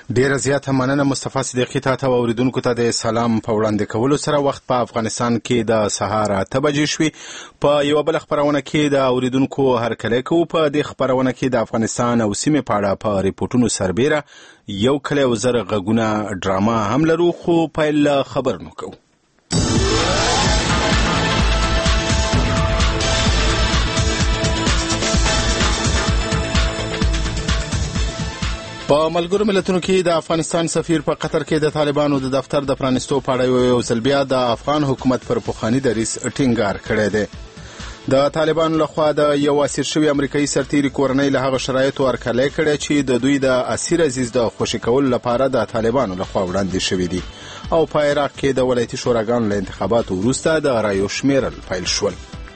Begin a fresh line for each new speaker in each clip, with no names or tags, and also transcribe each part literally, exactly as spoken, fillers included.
ډیره زیاته مننه مصطفی صدیقی ته او اوریدونکو ته د سلام په وړاندې کولو سره وخت په افغانستان کې د سهار اته بجې شوي. په یو بل خبرونه کې د اوریدونکو هرکلی کوو. په دې خبرونه کې د افغانستان او سیمې په اړه په ریپورټونو سربیره یو کلی او زر غږونه ډراما هم لرو، خو پیل خبرونه کوو. په ملګرو ملتونو کې د افغانستان سفیر په قطر کې د طالبانو د دفتر د پرانستو په اړه یو ځل بیا د افغان حکومت پر پخواني دریځ ټینګار کړی دی. د طالبانو لخوا د یو اسیر شوي امریکایي سرتیري کورنۍ له هغه شرایطو هرکلی کړی چې د دوی د اسیر عزیز د خوشي کولو لپاره د طالبانو لخوا وړاندې شوي دي. او په عراق کې د ولایتي شوراګانو له انتخاباتو وروسته د رایو شمیرل پیل شول.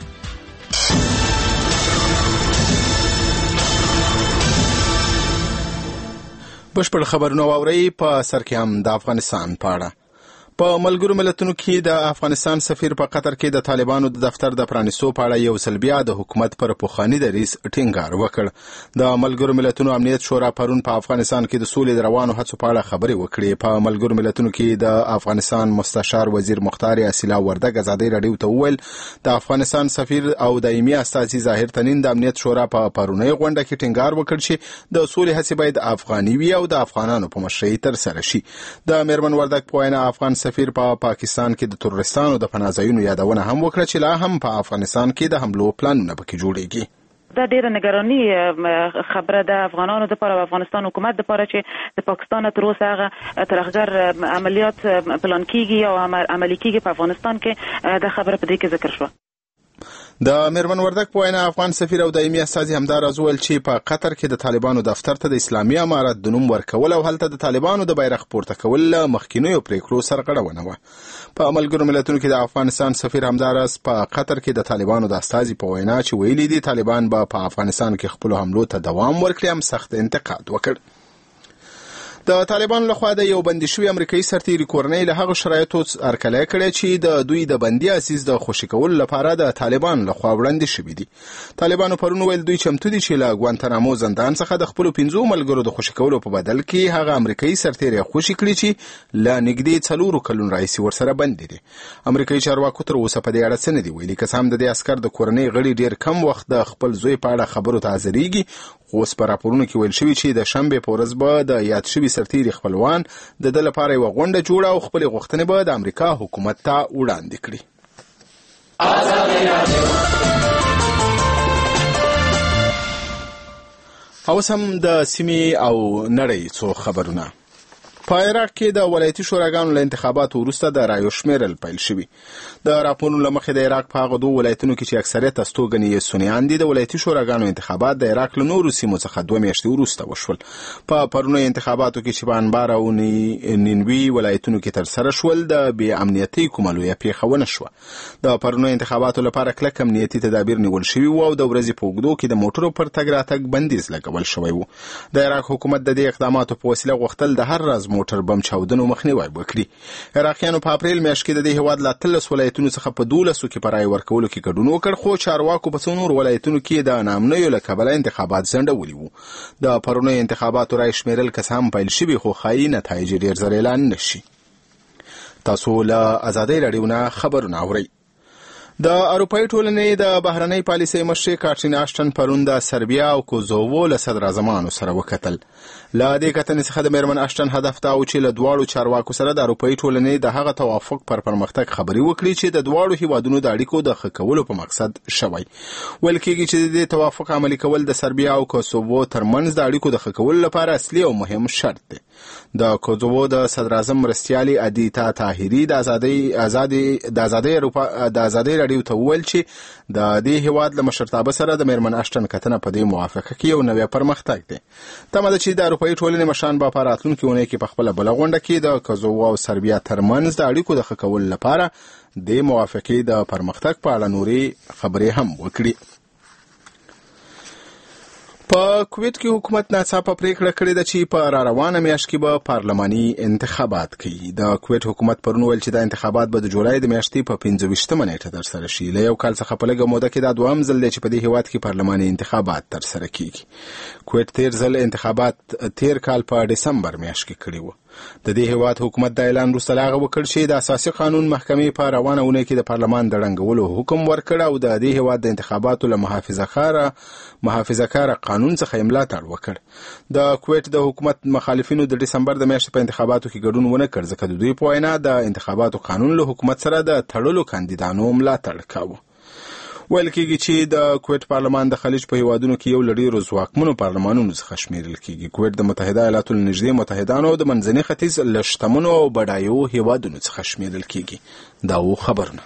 بشپړ خبرونه واورئ. په سر کې هم د افغانستان په اړه. په ملګرو ملتونو کې د افغانستان سفیر په قطر کې د طالبانو د دفتر د پرانستو په اړه یو ځل بیا د حکومت پر پخواني دریځ ټینګار وکړ. د ملګرو ملتونو امنیت شورا پرون په افغانستان کې د سولې د روانو هڅو په اړه خبرې وکړې. په ملګرو ملتونو کې د افغانستان مستشار وزیر مختار اصیلا وردګ ازادي راډیو ته وویل د افغانستان سفیر او دایمي استازي ظاهر تنین د امنیت شورا په پرونی غونډه کې ټینګار وکړ چې د سولې هڅې باید افغاني وي او د افغانانو په مشرۍ ترسره شي. د میرمن وردګ په وینا افغان سفیر په پاکستان کې د تروریستانو د پناهځایونو یادونه هم وکړه چې لا هم په افغانستان کې د حملو پلانونه پکې جوړیږي.
دا ډیره نگرانی خبره ده افغانانو لپاره او افغانستان حکومت لپاره چې د پاکستان تر اوسه هغه ترهګر عملیات پلان کیږي او عملي کیږي په افغانستان کې. دا خبره په دې کې ذکر شوه.
د میرمن وردګ په وینا افغان سفیر او دایمي استازي همداراز وویل چې په قطر کې د طالبانو دفتر ته د اسلامي امارت د نوم ورکول او هلته د طالبانو د بیرغ پورته کول له مخکینیو پریکړو سرغړونه وه. په ملګرو ملتونو کې د افغانستان سفیر همداراز په قطر کې د طالبانو د استازي په وینا چې ویلي دي طالبان به په افغانستان کې خپل حملو ته دوام ورکړي هم سخت انتقاد وکړ. د طالبانو لخوا د یو بندي شوي امریکایي سرتیري کورنۍ له هغه شرایطو هرکلی کړی چې د دوی د بندي عزیز د خوشي کولو لپاره د طالبانو لخوا وړاندې شوي دي. طالبانو پرون ویل دوی چمتو دي چې له ګوانتانامو زندان څخه د خپلو پنځو ملګرو د خوشي کولو په بدل کې هغه امریکایي سرتیري خوشي کړي چې له نږدې څلورو کلونو راهیسې ورسره بندي دي. امریکایي چارواکو تر اوسه په دې اړه څه نه دي ویلي. که څه هم د دې عسکر د کورنۍ غړي ډېر کم وخت د خپل زوی په اړه خبرو ته حاضرېږي، خو اوس په راپورونو کې ویل شوي چې د شنبې په ورځ به د یاد شوي سرتیري خپلوان د ده لپاره یوه غونډه جوړه او خپلې غوښتنې به د امریکا حکومت ته وړاندې کړي. اوس هم د سیمې او نړۍ څو خبرونه. په عراق کې د ولایتي شوراګانو له انتخاباتو وروسته د رایو شمیرل پیل شوي. د راپورونو له مخې د عراق په هغه دوه ولایتونو کې چې اکثریت استوګنې یې سنیان دي د ولایتي شوراګانو انتخابات د عراق له نورو سیمو څخه دوه میاشتې وروسته وشول. په پرونی انتخاباتو کې چې په انبار او نینوي ولایتونو کې ترسره شول د بې امنیتۍ کومه لویه پیښه ونه شوه. د پرونی انتخاباتو لپاره کلک امنیتي تدابیر نیول شوي وو او د ورځې په اوږدو کې د موټرو پر تګ راتګ بندیز لګول شوی و. د عراق حکومت د دې اقداماتو په وسیله غوښتل د هر راز موټر بم چاودنو مخنیوی وکړي. عراقیانو په اپریل میاشت کې د دې هیواد له اتلس ولایتونو څخه په دولسو کې په رایې ورکولو کې ګډون وکړ، خو چارواکو په څو نورو ولایتونو کې د ناامنیو له کبله انتخابات ځنډولي وو. د پرونیو انتخاباتو رایې شمیرل که څه هم پیل شوي خو ښایي نتایج ډېر زر اعلان نه شي. تاسو له ازادۍ راډیو نه خبرونه اورئ. د اروپایي ټولنې د بهرنۍ پالیسۍ مشرې کاترین آشټن پرون د سربیا او کوزوو له صدراعظمانو سره وکتل. له دې کتنې څخه د میرمن آشټن هدف دا و چې له دواړو چارواکو سره د اروپایي ټولنې د هغه توافق پر پرمختګ خبرې وکړي چې د دواړو هیوادونو د اړیکو د ښه کولو په مقصد شوی. ویل کېږي چې د دې توافق عملي کول د سربیا او کوزوو ترمنځ د اړیکو د ښه کولو لپاره اصلي او مهم شرط دی. د کوزوو د صدراعظم مرستیالي ادیتا طاهري د ازادۍ ازادي د ازادۍ اروپا د ازادۍ راډیو ته وویل چې د دې هیواد له مشرتابه سره د میرمن آشټن کتنه په دې موافقه کې یو نوی پرمختګ دی. تمه ده چې د اروپایي ټولنې مشران به په راتلونکي اونۍ کې په خپله بله غونډه کې د کوزوو او سربیا ترمنځ د اړیکو د ښه کولو لپاره د موافقې د پرمختګ په اړه نورې خبرې هم وکړي. په کویت کې حکومت ناڅاپه پریکړه کړې ده چې په را روانه میاشت کې به پارلماني انتخابات کوي. د کویت حکومت پرون ویل چې د انتخابات به د جولای د میاشتې په پنځه ویشتمه نیټه ترسره شي. له یو کال څخه په لږه موده کې دا دوهم ځل دی چې په دې هیواد کې پارلماني انتخابات ترسره کیږي. کویت تیر ځل انتخابات تیر کال په دسمبر میاشت کې کړي وو. د دې هیواد حکومت د اعلان وروسته لاغه وکړ چې د اساسي قانون محکمې په روانه اونۍ کې د پارلمان د ړنګولو حکم ورکړ او د دې هیواد د انتخاباتو له محافظه‌کاره محافظه‌کاره قانون څخه ملاتړ وکړ. د کویت د حکومت مخالفینو د دسمبر د میاشتې په انتخاباتو کې ګډون ونه کړ ځکه د دوی په وینا د انتخاباتو قانون له حکومت سره د تړلو کاندیدانو ملاتړ کاوه. ویل کېږي چې د کویت پارلمان د خلیج په هیوادونو کې یو له ډېرو ځواکمنو پارلمانونو څخه شمیرل کېږي. کویت د متحده ایالاتو له نږدې متحدانو او د منځني ختیځ له شتمنو او بډایو هیوادونو څخه شمیرل کېږي. دا و خبرونه.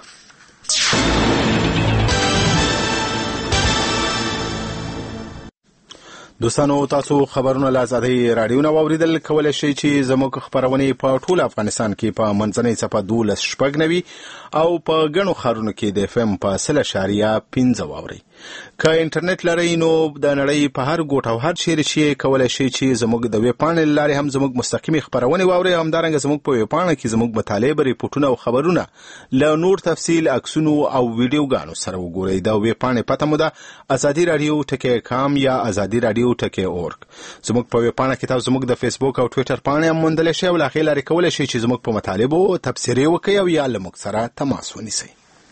دوستانو، تاسو خبرونه له ازادۍ راډیو نه واوریدل. کولی شئ چې زموږ خبرونه په ټول افغانستان کې په منځنۍ څپه دولس شپږ نوي او په ګڼو ښارونو کې د اف ام په سل اشاریه پنځه واورئ. که انټرنیټ لرئ نو د نړۍ په هر ګوټ او هر چیرې چې کولی شئ چې زموږ د ویب پاڼې له لارې هم زموږ مستقیمې خپرونې واورئ. همدارنګه زموږ په ویب پاڼه کې زموږ مطالب، ریپورټونه او خبرونه له نور تفصیل، عکسونو او ویډیوګانو سره وګورئ. د ویب پاڼې پته مو ده ازادي راډیو ټکی کام یا ازادي راډیو ټکی اورګ. زموږ په ویب پاڼه کې تاسو زموږ د فیسبوک او ټویټر پاڼې هم موندلی شئ او له هغې لارې کولی شئ چې زموږ په مطالبو تبصرې وکړئ او یا له موږ سره تماس ونیسئ.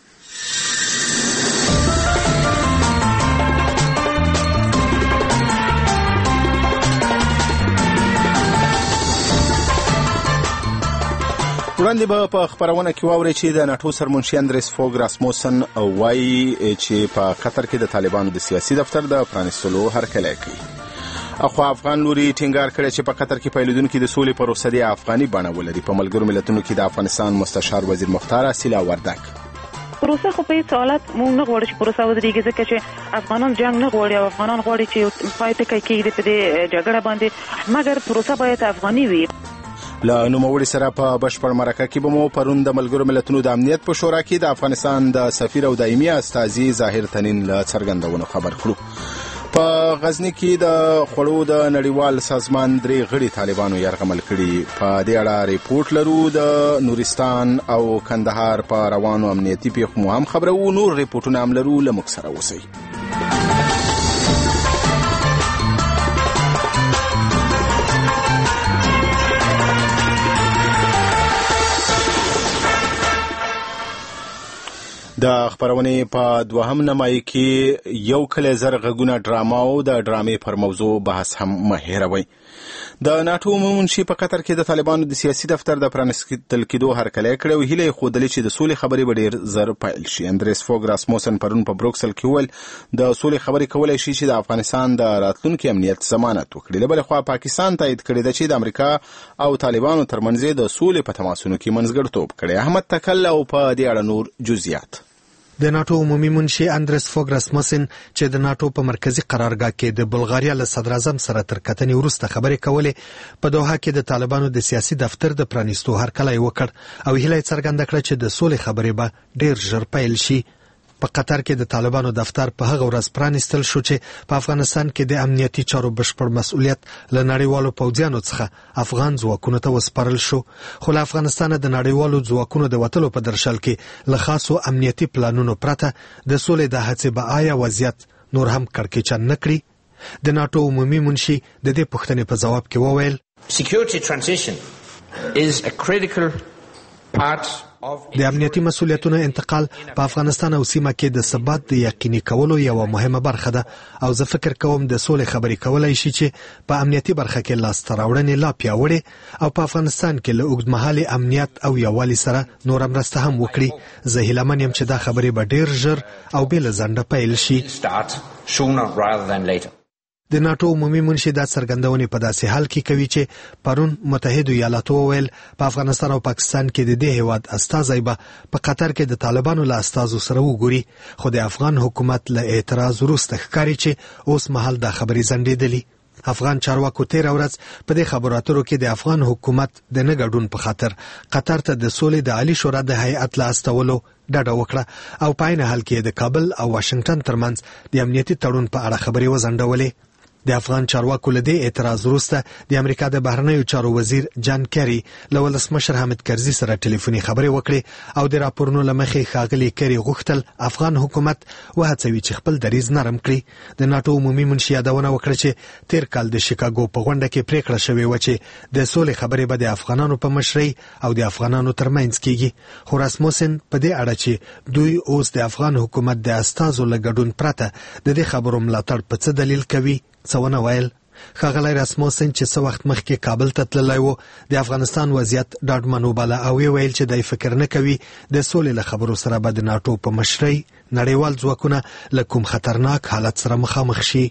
وړاندې به په خبرونه کې واورئ چې د ناټو سرمنشي اندریس فوګ راسموسن وایي چې په قطر کې د طالبانو د سیاسي دفتر د پرانیستلو هرکلی کوي. اخوا افغان لوري ټینګار کړی چې په قطر کې پیلېدونکې د سولې پروسه د افغاني بڼه ولري. په ملګرو ملتونو کې د افغانستان مستشار وزیر مختار اصیله وردک
پروسه خو په هیڅ حالت موږ نه غواړو چې پروسه ودرېږي ځکه چې افغانان جنګ نه غواړي او افغانان غواړي چې پای ټکی کېږدي په دې جګړه باندې، مګر پروسه باید افغاني وي.
له نوموړي سره په بشپړ مرکه کې به مو پرون د ملګرو ملتونو د امنیت په شورا کې د افغانستان د سفیر او دایمي استازي ظاهر تنین له څرګندونو خبر کړو. په غزنی کې د خوړو د نړیوال سازمان درې غړي طالبانو یرغمل کړي. په دې اړه ریپورت لرو. د نورستان او کندهار په روانو امنیتي پیښو مو هم خبرو. نور ریپورتونه هم لرو. له موږ سره اوسئ. د خبرونې په دوهم نمایي کې یو کله زر غږونه ډراما او د ډرامې پر موضوع بحث هم مه هېروئ. د ناټو عمومي منشي په قطر کې د طالبانو د سیاسي دفتر د پرانیستل کېدو هرکلی کړی او هیله یې ښودلې چې د سولې خبرې به ډېر زر پیل شي. اندریس فوګ راسموسن پرون په بروکسل کې وویل د سولې خبرې کولی شي چې د افغانستان د راتلونکي امنیت ضمانت وکړي. له بلې خوا پاکستان تایید کړی ده چې د امریکا او طالبانو ترمنځ د سولې په تماسونو کې منځګړیتوب کړی. احمد تکل او په دې اړه نور جزئیات.
د ناټو عمومي منشي اندریس فوګ راسموسن چې د ناټو په مرکزی قرارګاه کې د بلغاریا له صدر اعظم سره تر کتنې وروسته خبرې کولې، په دوحه کې د طالبانو د سیاسي دفتر د پرانیستو هرکلی وکړ او هیله یې څرګنده کړه چې د سولې خبرې به ډېر ژر پیل شي. په قطر کې د طالبانو دفتر په هغه ورځ پرانیستل شو چې په افغانستان کې د امنیتي چارو بشپړ مسؤلیت له نړیوالو پوځیانو څخه افغان ځواکونو ته وسپارل شو. خو له افغانستان د نړیوالو ځواکونو د وتلو په درشل کې له خاصو امنیتي پلانونو پرته د سولې د هڅې به آیا وضعیت نور هم کړکېچن نه کړي. د ناټو عمومي منشي د دې پوښتنې په ځواب کې وویل
Security transition is a critical part
د امنیتي مسؤلیتونو انتقال په افغانستان او سیمه کې د ثبات د یقیني کولو یو مهمه برخه ده او زه فکر کوم د سولې خبرې کولای شي چې په امنیتي برخه کې لاسته راوړنې لا پیاوړې او په افغانستان کې له اوږدمهالي امنیت او یووالي سره نور مرسته هم وکړي. زه هیله من یم چې دا خبرې به ډېر ژر او بې له ځنډه پیل شي. د ناټو عمومي منشي دا څرګندونې په داسې حال کې کوي چې پرون متحدو ایالاتو وویل په افغانستان او پاکستان کې د دې هیواد استازی به په قطر کې د طالبانو له استازو سره وګوري. خو د افغان حکومت له اعتراض وروسته ښکاري چې اوس مهال دا خبرې ځنډېدلي. افغان چارواکو تیر ورځ په دې خبرو اترو کې د افغان حکومت د نه ګډون په خاطر قطر ته د سولې د عالی شورا د هیئت له استولو ډډه وکړه او په عین حال کې د کابل او واشنگټن ترمنځ د امنیتي تړون په اړه خبرې وځنډولې. د افغان چارواکو له دې اعتراض وروسته د امریکا د بهرنیو چارو وزیر جان کری له ولسمشر حامد کرزي سره ټلیفوني خبرې وکړې او د راپورونو له مخې ښاغلي کری غوښتل افغان حکومت وهڅوي چې خپل دریځ نرم کړي. د ناټو عمومي منشي یادونه وکړه چې تیر کال د شیکاګو په غونډه کې پریکړه شوې وه چې د سولې خبرې به د افغانانو په مشرۍ او د افغانانو ترمنځ کیږي. خو راسموسن په دې اړه چې دوی اوس د افغان حکومت د استازو له ګډون پرته د دې خبرو ملاتړ په څه دلیل کوي څه ونه ویل. ښاغلی راسموسن چې څه وخت مخکې کابل ته تللی و د افغانستان وضعیت ډاډمن وباله او یې ویل چې دی فکر نه کوي د سولې له خبرو سره به د ناټو په مشرۍ نړیوال ځواکونه له کوم خطرناک حالت سره مخامخ شي.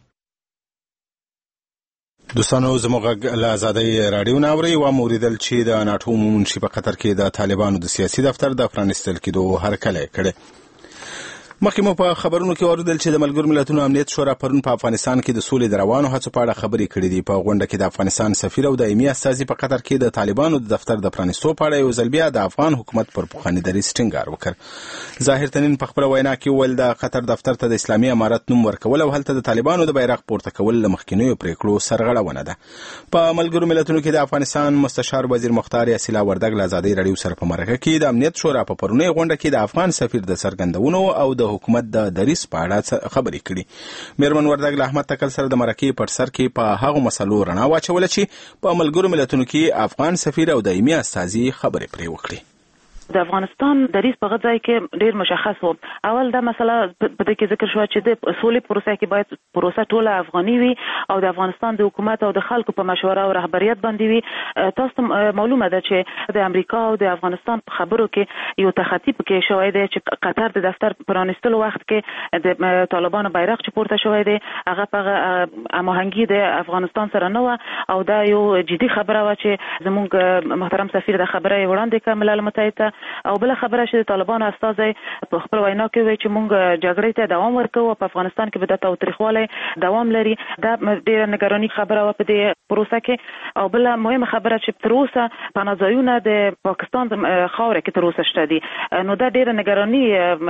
دوستانو زموږ له ازادۍ راډیو نه اورئ و موریدل چې د ناټو عمومي منشي په قطر کې د طالبانو د سیاسي دفتر د پرانیستل کېدو هرکلی کړی. مخکې مو په خبرونو کې اوریدل چې د ملګرو ملتونو امنیت شورا پرون په افغانستان کې د سولې د روانو هڅو په اړه خبرې کړې دي. په غونډه کې د افغانستان سفیر او دایمي استازي په قطر کې د طالبانو د دفتر د پرانیستو په اړه یو ځل بیا د افغان حکومت پر پخواني دریځ ټینګار وکړ. ظاهر تنین په خپله وینا کې وویل د قطر دفتر ته د اسلامي امارت نوم ورکول او هلته د طالبانو د بیرغ پورته کول له مخکینیو پریکړو سرغړونه ده. په ملګرو ملتونو کې د افغانستان مستشار وزیر مختار یاسیلا وردګ له ازادۍ راډیو سره په مرکه کې د امنیت شورا په پرونی غونډه کې د افغان سفیر د څرګندونو او د حکومت د دریځ په اړه خبرې کړي. میرمن وردګ له احمد تکل سره د مرکې پر سر کې په هغو مسلو رڼا واچوله چې په ملګرو ملتونو کې افغان سفیر او دایمي استازي خبرې پرې وکړي.
د افغانستان دریځ په غځای کې ډیر مشخص و. اول دا مسله په دې کې ذکر شو چې د سولې پروسه کې باید پروسه ټوله افغاني وي او د افغانستان د حکومت او د خلکو په مشوره او رهبریت باندې وي. تاسو معلومه ده چې د امریکا او د افغانستان په خبرو کې یو تخطی پکې شوی دی چې قطر د دفتر پرانیستلو وخت کې د طالبانو بیرغ چې پورته شوی دی هغه په هماهنګي د افغانستان سره نه و او دا یو جدي خبره و چې زموږ محترم سفیر د خبره وړاندې کړه ملل متحد او بل خبره چې د طالبانو استازي په خپل وینا کې وایي چې موږ جګړې ته دوام ورکوو په افغانستان کې به د تاوتریخوالي دوام لري. دا ډیره نگرانی خبره و په دې پروسه کې. او بل مهمه خبره چې تر اوسه پناهځایونه د پاکستان خاوره کې تر اوسه شته دي. نو دا ډیره نگرانی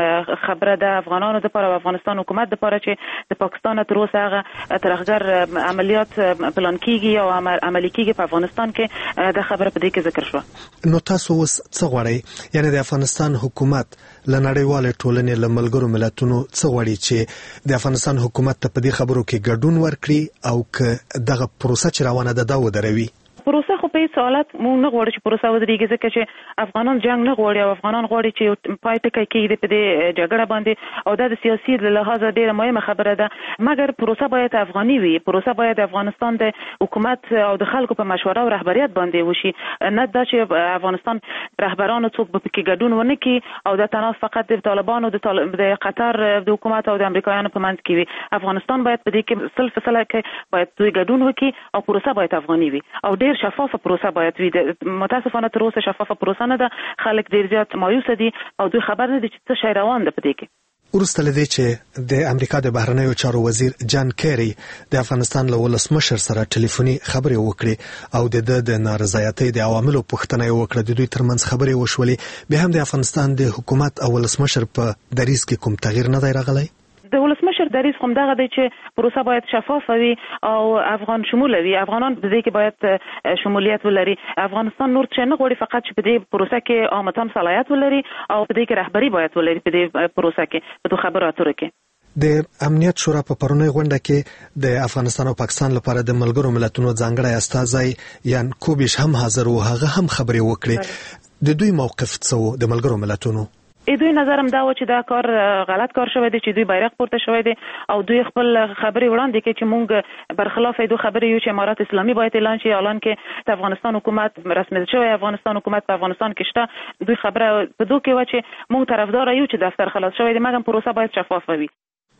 خبره د افغانانو لپاره او افغانستان حکومت لپاره چې د پاکستان تر اوسه هغه ترهګر عملیات پلان کیږي او عملي کیږي په افغانستان کې. دا خبره په دې کې ذکر شو.
نو تاسو اوس څه غواړئ؟ یعنی د افغانستان حکومت له نړیوالې ټولنې له ملګرو ملتونو څه غواړي چې د افغانستان حکومت ته په دې خبرو کې ګډون ورکړي او که دغه پروسه چې روانه ده دا ودروي؟
پروسه خو په هیڅ حالت مونږ نه غواړو چې پروسه ودرېږي ځکه چې افغانان جنگ نه غواړي او افغانان غواړي چې پای ټکی کېږدي په دې جګړه باندې او دا د سیاسي له لحاظه ډېره مهمه خبره ده. مګر پروسه باید افغاني وي. پروسه باید د افغانستان د حکومت او د خلکو په مشوره او رهبریت باندې وشي. نه دا چې افغانستان رهبرانو څوک به پکې ګډون ونه کړي او دا تناس فقط د طالبانو د قطر د حکومت او د امریکایانو په منځ کې وي. افغانستان باید په دې کې سل فیصله کې باید دوی ګډون وکړي او پروسه باید افغاني وي او ډېر شفافه پروسه باید وي. متاسفانه تر اوسه شفافه پروسه نه ده. خلک ډیر زیات مایوس دي او دوی خبر نه دي چې څه شی روان ده په دې کې.
وروسته له دې چې د امریکا د بهرنیو چارو وزیر جان کری د افغانستان له ولسمشر سره ټلیفوني خبرې وکړې او د د نارضایتۍ د عواملو پوښتنه یې وکړه، د دوی ترمنځ خبرې وشولې، بیا هم د افغانستان د حکومت او ولسمشر په دریځ کې کوم تغییر نه دی راغلی؟
د ولسمشر دریځ هم دغه دی چې پروسه باید شفافه وي او افغان شموله وي. افغانان په دې کې باید شمولیت ولري. افغانستان نور څه نه غواړي، فقط چې په دې پروسه کې عامتان صلاحیت ولري او په دې کې رهبری باید ولري په دې پروسه کې په خبرو اترو کې.
د امنیت شورا په پرونی غونډه کې د افغانستان او پاکستان لپاره د ملګرو ملتونو ځانګړی استازی یان کوبیش هم حاضر و، هغه هم خبرې وکړې. د دوی موقف څه و د ملګرو ملتونو؟
ای دوی نظرم دا و چې دا کار غلط کار شوی دی چې دوی بیرغ پورته شوی دی او دوی خپل خبرې وړاندې کوي چې مونږ برخلاف دوی خبرې یو چې امارات اسلامي باید اعلان شي. اعلان کې د افغانستان حکومت رسمي شوی، افغانستان حکومت په افغانستان کې شته. دوی خبره په دوه کې و چې مونږ طرفدار یو چې دفتر خلاص شوی دی، مګر پروسه باید شفافه وي.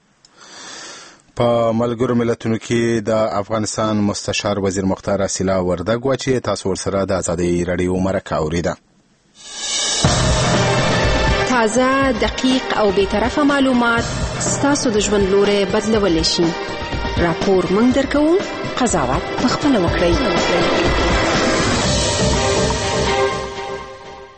په ملګرو ملتونو کې د افغانستان مستشار وزیر مختار یاسیلا وردګ و چې تاسو ورسره د ازادۍ راډیو مرکه اوریده.
تازه، دقیق او بی‌طرفه معلومات ستاسو د ژوند لوري بدلولی شي. راپور موږ درکوو، قضاوت پخپله وکړئ.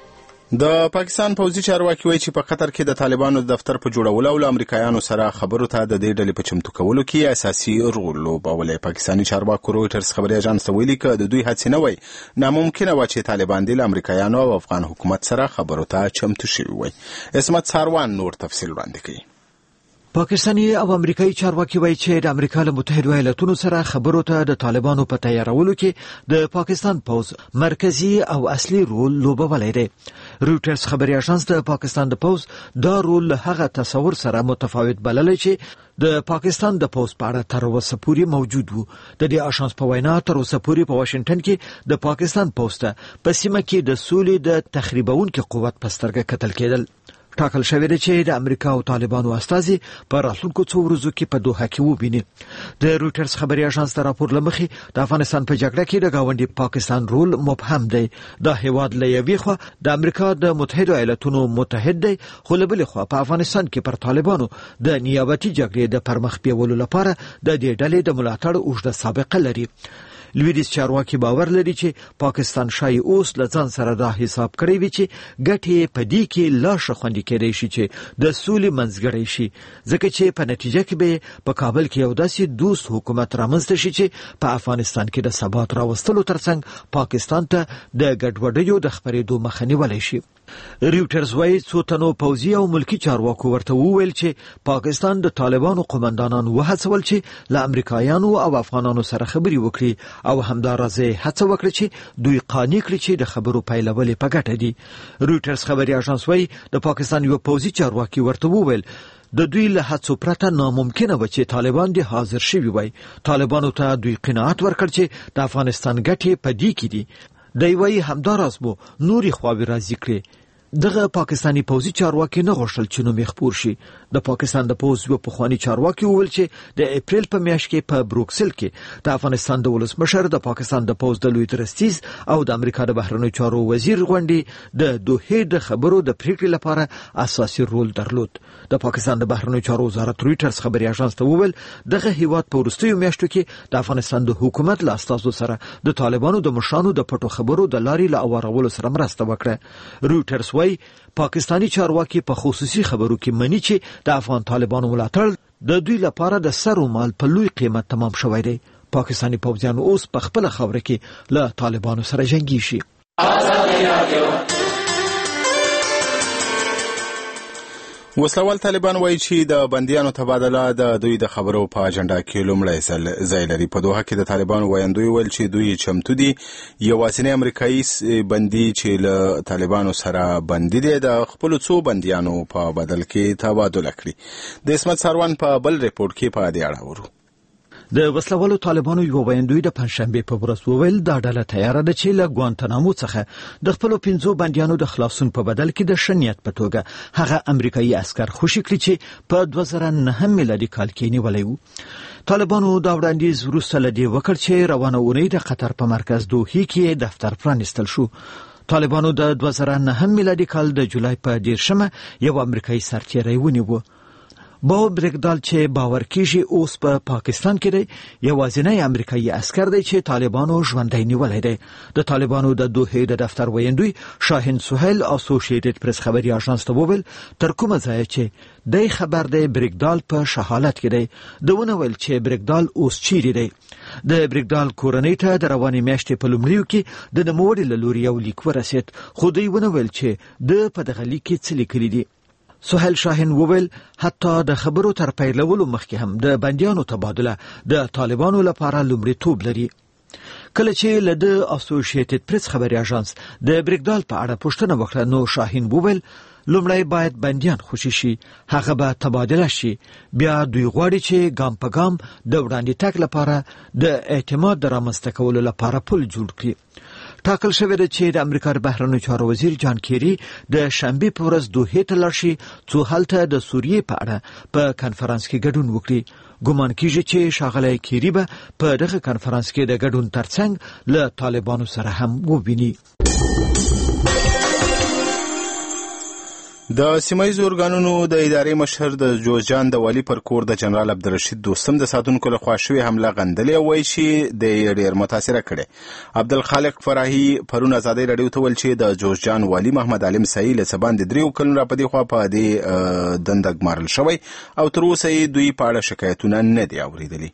د پاکستان پوځي چارواکي وایي چې په قطر کې د طالبانو د دفتر په جوړولو او امریکایانو سره خبرو ته د دې ډلې په چمتو کولو کې اساسي رول لوبولی. پاکستاني چارواکو رویټرز خبري اژانس ته ویلي که د دوی هڅې نه وای ناممکنه وه چې طالبان د امریکایانو او افغان حکومت سره خبرو ته چمتو شوي وای. عصمت ساروان نور تفصیل وړاندې کوي.
پاکستاني او امریکایي چارواکي وایي چې د امریکا له متحده ایالاتونو سره خبرو ته د طالبانو په تیارولو کې د پاکستان پوز مرکزی او اصلي رول لوبولی دی. رویټرز خبري اژانس د پاکستان د پوز دا رول له هغه تصور سره متفاوت بللی چې د پاکستان د پوز په اړه تر اوسه پورې موجود وو. د دې اژانس په وینا تر اوسه پورې په واشنگټن کې د پاکستان پوز ته په سیمه کې د سولې د تخریبونکو قوت په سترګه کتل کېدل. ټاکل شوی دی چې د امریکا او طالبانو استازي په راتلونکو څو ورځو کې په دوحه کې وویني. د رویټرز خبري اژانس د راپور لمخې د افغانستان په جګړه کې د گاونډي پاکستان رول مبهم دی. د هیواد له یوې خوا د امریکا د متحده ایالاتونو متحد دی، خو له بلې خوا په افغانستان کې پر طالبانو د نیابتي جګړې د پرمخ بیولو لپاره د دې ډلې د ملاتړ اوږده سابقه لري. لویدیز چارواکي باور لري چې پاکستان شای اوس له ځان سره دا حساب کړی وي چې ګټې په دې کې لا ښه خوندي کېدای شي چې د سولې منځګړی شي، ځکه چې په نتیجه کې به په کابل کې یو داسې دوست حکومت رامنځته شي چې په افغانستان کې د ثبات راوستلو ترڅنګ پاکستان ته د ګډوډیو د خپرېدو مخه نیولی شي. ریوټرز وایي څو تنو پوځي او ملکی چارواکو ورته وویل چې پاکستان د طالبانو قومندانان وهڅول چې له امریکایانو او افغانانو سره خبري وکړي او همدارسه هڅه وکړي چې دوی قانع کړي چې د خبرو پیلول په ګټه دي. ریوټرز خبري اژانس وایي د پاکستان یو پوځي چارواکي ورته وویل د دوی له هڅو پرته ناممکنه و چې طالبان دې حاضر شوي وای. طالبانو ته دوی قناعت ورکړ چې د افغانستان ګټې په دې کې دي. دی وایي همداراز مو نوري خواوې راضي کړي. دغه پاکستانی پوځي چارواکي نه غوښتل چې نوم یې خپور شي. د پاکستان د پوځ یو پخوانی چارواکي وویل چې د اپریل په میاشت کې په بروکسل کې د افغانستان د ولسمشر د پاکستان د پوځ د لوی درستیز او د امریکا د بهرنیو چارو وزیر غونډې د دوحې د خبرو د پریکړې لپاره اساسي رول درلود. د پاکستان د بهرنیو چارو وزارت رویټرز خبري اژانس ته وویل دغه هیواد په وروستیو میاشتو کې د افغانستان د حکومت له استازو سره د طالبانو د مشرانو د پټو خبرو د لارې له اورولو سره مرسته وکړه. رویټرز وایي پاکستانی چارواکي په خصوصي خبرو کې مني چې د افغان طالبانو ملاتړ د دوی لپاره د سرو مال په لوی قیمت تمام شوی دی. پاکستانی پوځیان اوس په خپل خوره کې له طالبانو سره جنگي شي.
وسلوال طالبان وایي چې د بندیانو تبادله د دوی د خبرو په اجنډا کې لومړی ځای لري. په دوحه کې د طالبانو وایندوی ویل چې دوی چمتو دي یوازینی امریکایي بندي چې له طالبانو سره بندي دي د خپل څو بندیانو په بدل کې تبادله کړي. د عصمت ساروان په بل ریپورت کې په دې اړه ورو.
د وسلوالو طالبانو یو ویندوی د پنځشنبه په ورځ وویل دا ډله تیار ده چې له ګوانتانامو څخه د خپل پنځو بندیانو د خلاصون په بدل کې د شنیت په توګه هغه امریکایي عسكر خوشی کړی چې په دوه زره نهم میلادي کال کې نیولای وو. طالبانو دا وړاندیز وروسته له دې وکړ چې روانه اونۍ د قطر په مرکز دوحې کې دفتر پرانیستل شو. طالبانو د دوه زره نهم میلادي کال د جولای په دیرشمه یو امریکایي سرتیری ونیو. باو بریکدال چې باور کیږي اوس په پا پاکستان کې دی یوازینی امریکایي عسكر دی چې طالبانو ژوندی نیولای دی. د طالبانو د دوحې د دفتر ویندوی شاهین سهیل اسوسییټډ پریس خبري اژانس ته وویل تر کومه ځای چې د خبر دی بریکدال په شهالت کې دی. دونه ویل چې بریکدال اوس چیرې دی. د بریکدال کورنۍ ته د روانې میاشتې په لومړیو کې د نوموړي له لوري یو لیک ورسید، خو دوی ونه ویل چې د په دغه لیک کې څه لیکلي دي. سهیل شاهین وویل حتی د خبرو تر پیلولو مخکې هم د بندیانو تبادله د طالبانو لپاره لومړیتوب لري. کله چې له د اسوسییټډ پریس خبري اژانس د بریکدال په اړه پوښتنه وکړه نو شاهین وویل لومړی باید بندیان خوشي شي، هغه به تبادله شي، بیا دوی غواړي چې ګام په ګام د وړاندې تګ لپاره د اعتماد د رامنځته کولو لپاره پل جوړ کړي. ټاکل شوی دی چې د امریکا بهرنیو چارو وزیر جان کیری د شنبه په ورځ دوحې ته لاړ شي څو هلته د سوریې په اړه په کنفرانس کې ګډون وکړي. ګومان کیږي چې ښاغلی کیری به په دغه کنفرانس کې د ګډون ترڅنګ له طالبانو سره هم وویني.
د سیمایي ارګانونو د ادارې مشر د جوزجان د والي پر کور د جنرال عبدالرشید دوستم د ساتونکو له خوا شوې حمله غندلې او وایي چې د ډېر متاثره کړي. عبدالخالق فراهي پرون ازادۍ راډیو ته ویل چې د جوزجان والي محمد علي مسعی له څه باندې دریو کلونو راپدې خوا په دې دنده ګمارل شوی او تر اوسه یې دوی په اړه شکایتونه نه دي اورېدلي.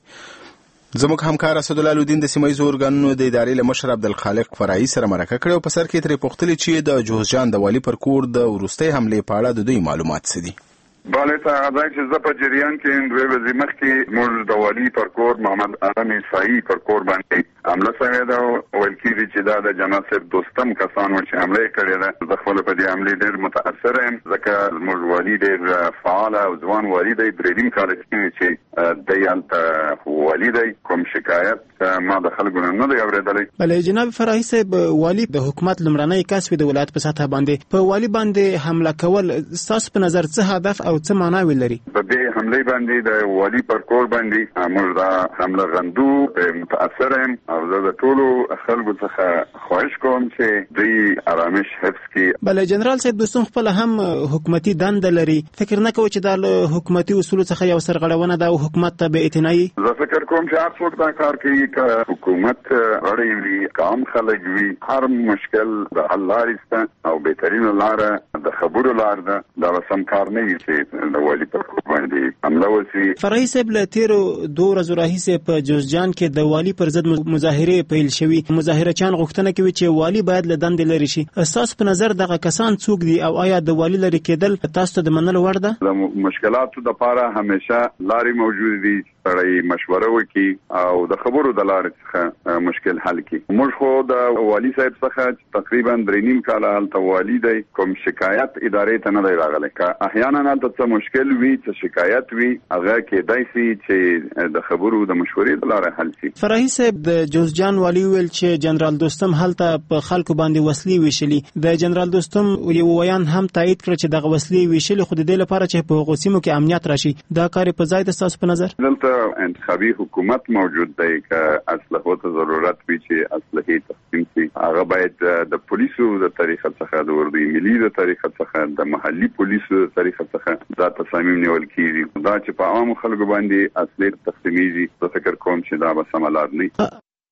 زموږ همکار اسدالله الدین د سیمایي ارګانونو د ادارې له مشر عبدالخالق فراهي سره مرکه کړې او په سر کې ترې پوښتلې چې د جوزجان د والي پر کور د وروستۍ حملې په اړه د دوی معلومات څه دي.
بله ته هغه چې زه په جریان کې دوه ورځې مخکې موږ د والي پر کور محمد علي مسعی پر کور باندې حمله شوې ده او ویل کېږي چې دا د جنرال صاحب دوستم کسان و چې حمله کړې ده. زه خپل په دې حملې ډېر متاثره یم ځکه موږ والي ډېر فعال او ځوان والي دی، درېیم کال چې دی هلته والي دی، کوم شکایت ما د خلکو نه دی اورېدلی.
بله جناب فراهي صاحب، والي د حکومت لومړنی کس وي د ولایت په سطحه باندې، په والي باندې حمله کول ستاسو په نظر څه هدف او څه معنی لري؟
په دې حملې باندې د والي پر کور باندې موږ دا حمله غندو، متاثره یم او زه د ټولو خلکو څخه خواهش کوم چې دوی آرامش حفظ کړي.
بله جنرال صاحب دوستم خپل هم حکومتي دنده لري، فکر نه کوئ چې دا له حکومتي اصولو څخه یو سرغړونه ده او حکومت ته بې اعتنایي؟
زه فکر کوم چې هر څوک دا کار کوي که حکومت غړی وي، عام خلک وي، هر مشکل د حل لارې شته او بهترینه لاره د خبرو لار ده. دا به سم کار نه وي چې د والي پر کور باندې حمله وشي.
فراهي صاحب له تېرو دوه ورځو راهیسې په جوزجان کې د والي پر ضد مظاهرې پیل شوي، مظاهرچیان غوښتنه کوي چې والي باید له دندې لرې شي. ستاسو په نظر دغه کسان څوک دي او آیا د والي لرې کېدل تاسو ته د منلو وړ ده؟
د مشکلاتو دپاره همیشه لارې موجود دي، سړی مشوره وکړي او د خبرو د لارې څخه مشکل حل کړي. موږ خو د والي صاحب څخه تقریبا درې نیم کاله هلته والي دی، کوم شکایت ادارې ته نه دی راغلی. که احیانا هلته څه مشکل وي، څه شکایت وي، هغه کېدای شي چې د خبرو د مشورې د لارې حل شي.
فراهي صاحب د جوزجان والي ویل چې جنرال دوستم هلته په خلکو باندې وسلې ویشلي. د جنرال دوستم یو ویان هم تایید کړ چې دغه وسلې ویشلي خو د دې لپاره چې په هغو سیمو کې امنیت راشي. دا کار په ځای ده ستاسو په نظر؟
دلته انتخابي حکومت موجود دی، که اسلحو ته ضرورت وي چې اسلحې تقسیم شي، هغه باید د پولیسو د طریقه څخه، د اردوی ملي د طریقه څخه، د محلي پولیسو د طریقه څخه دا تصامیم نیول کیږي. دا چې په عامو خلکو باندې اسلحې تقسیمیږي، زه فکر کوم چې دا به سمه لار نه.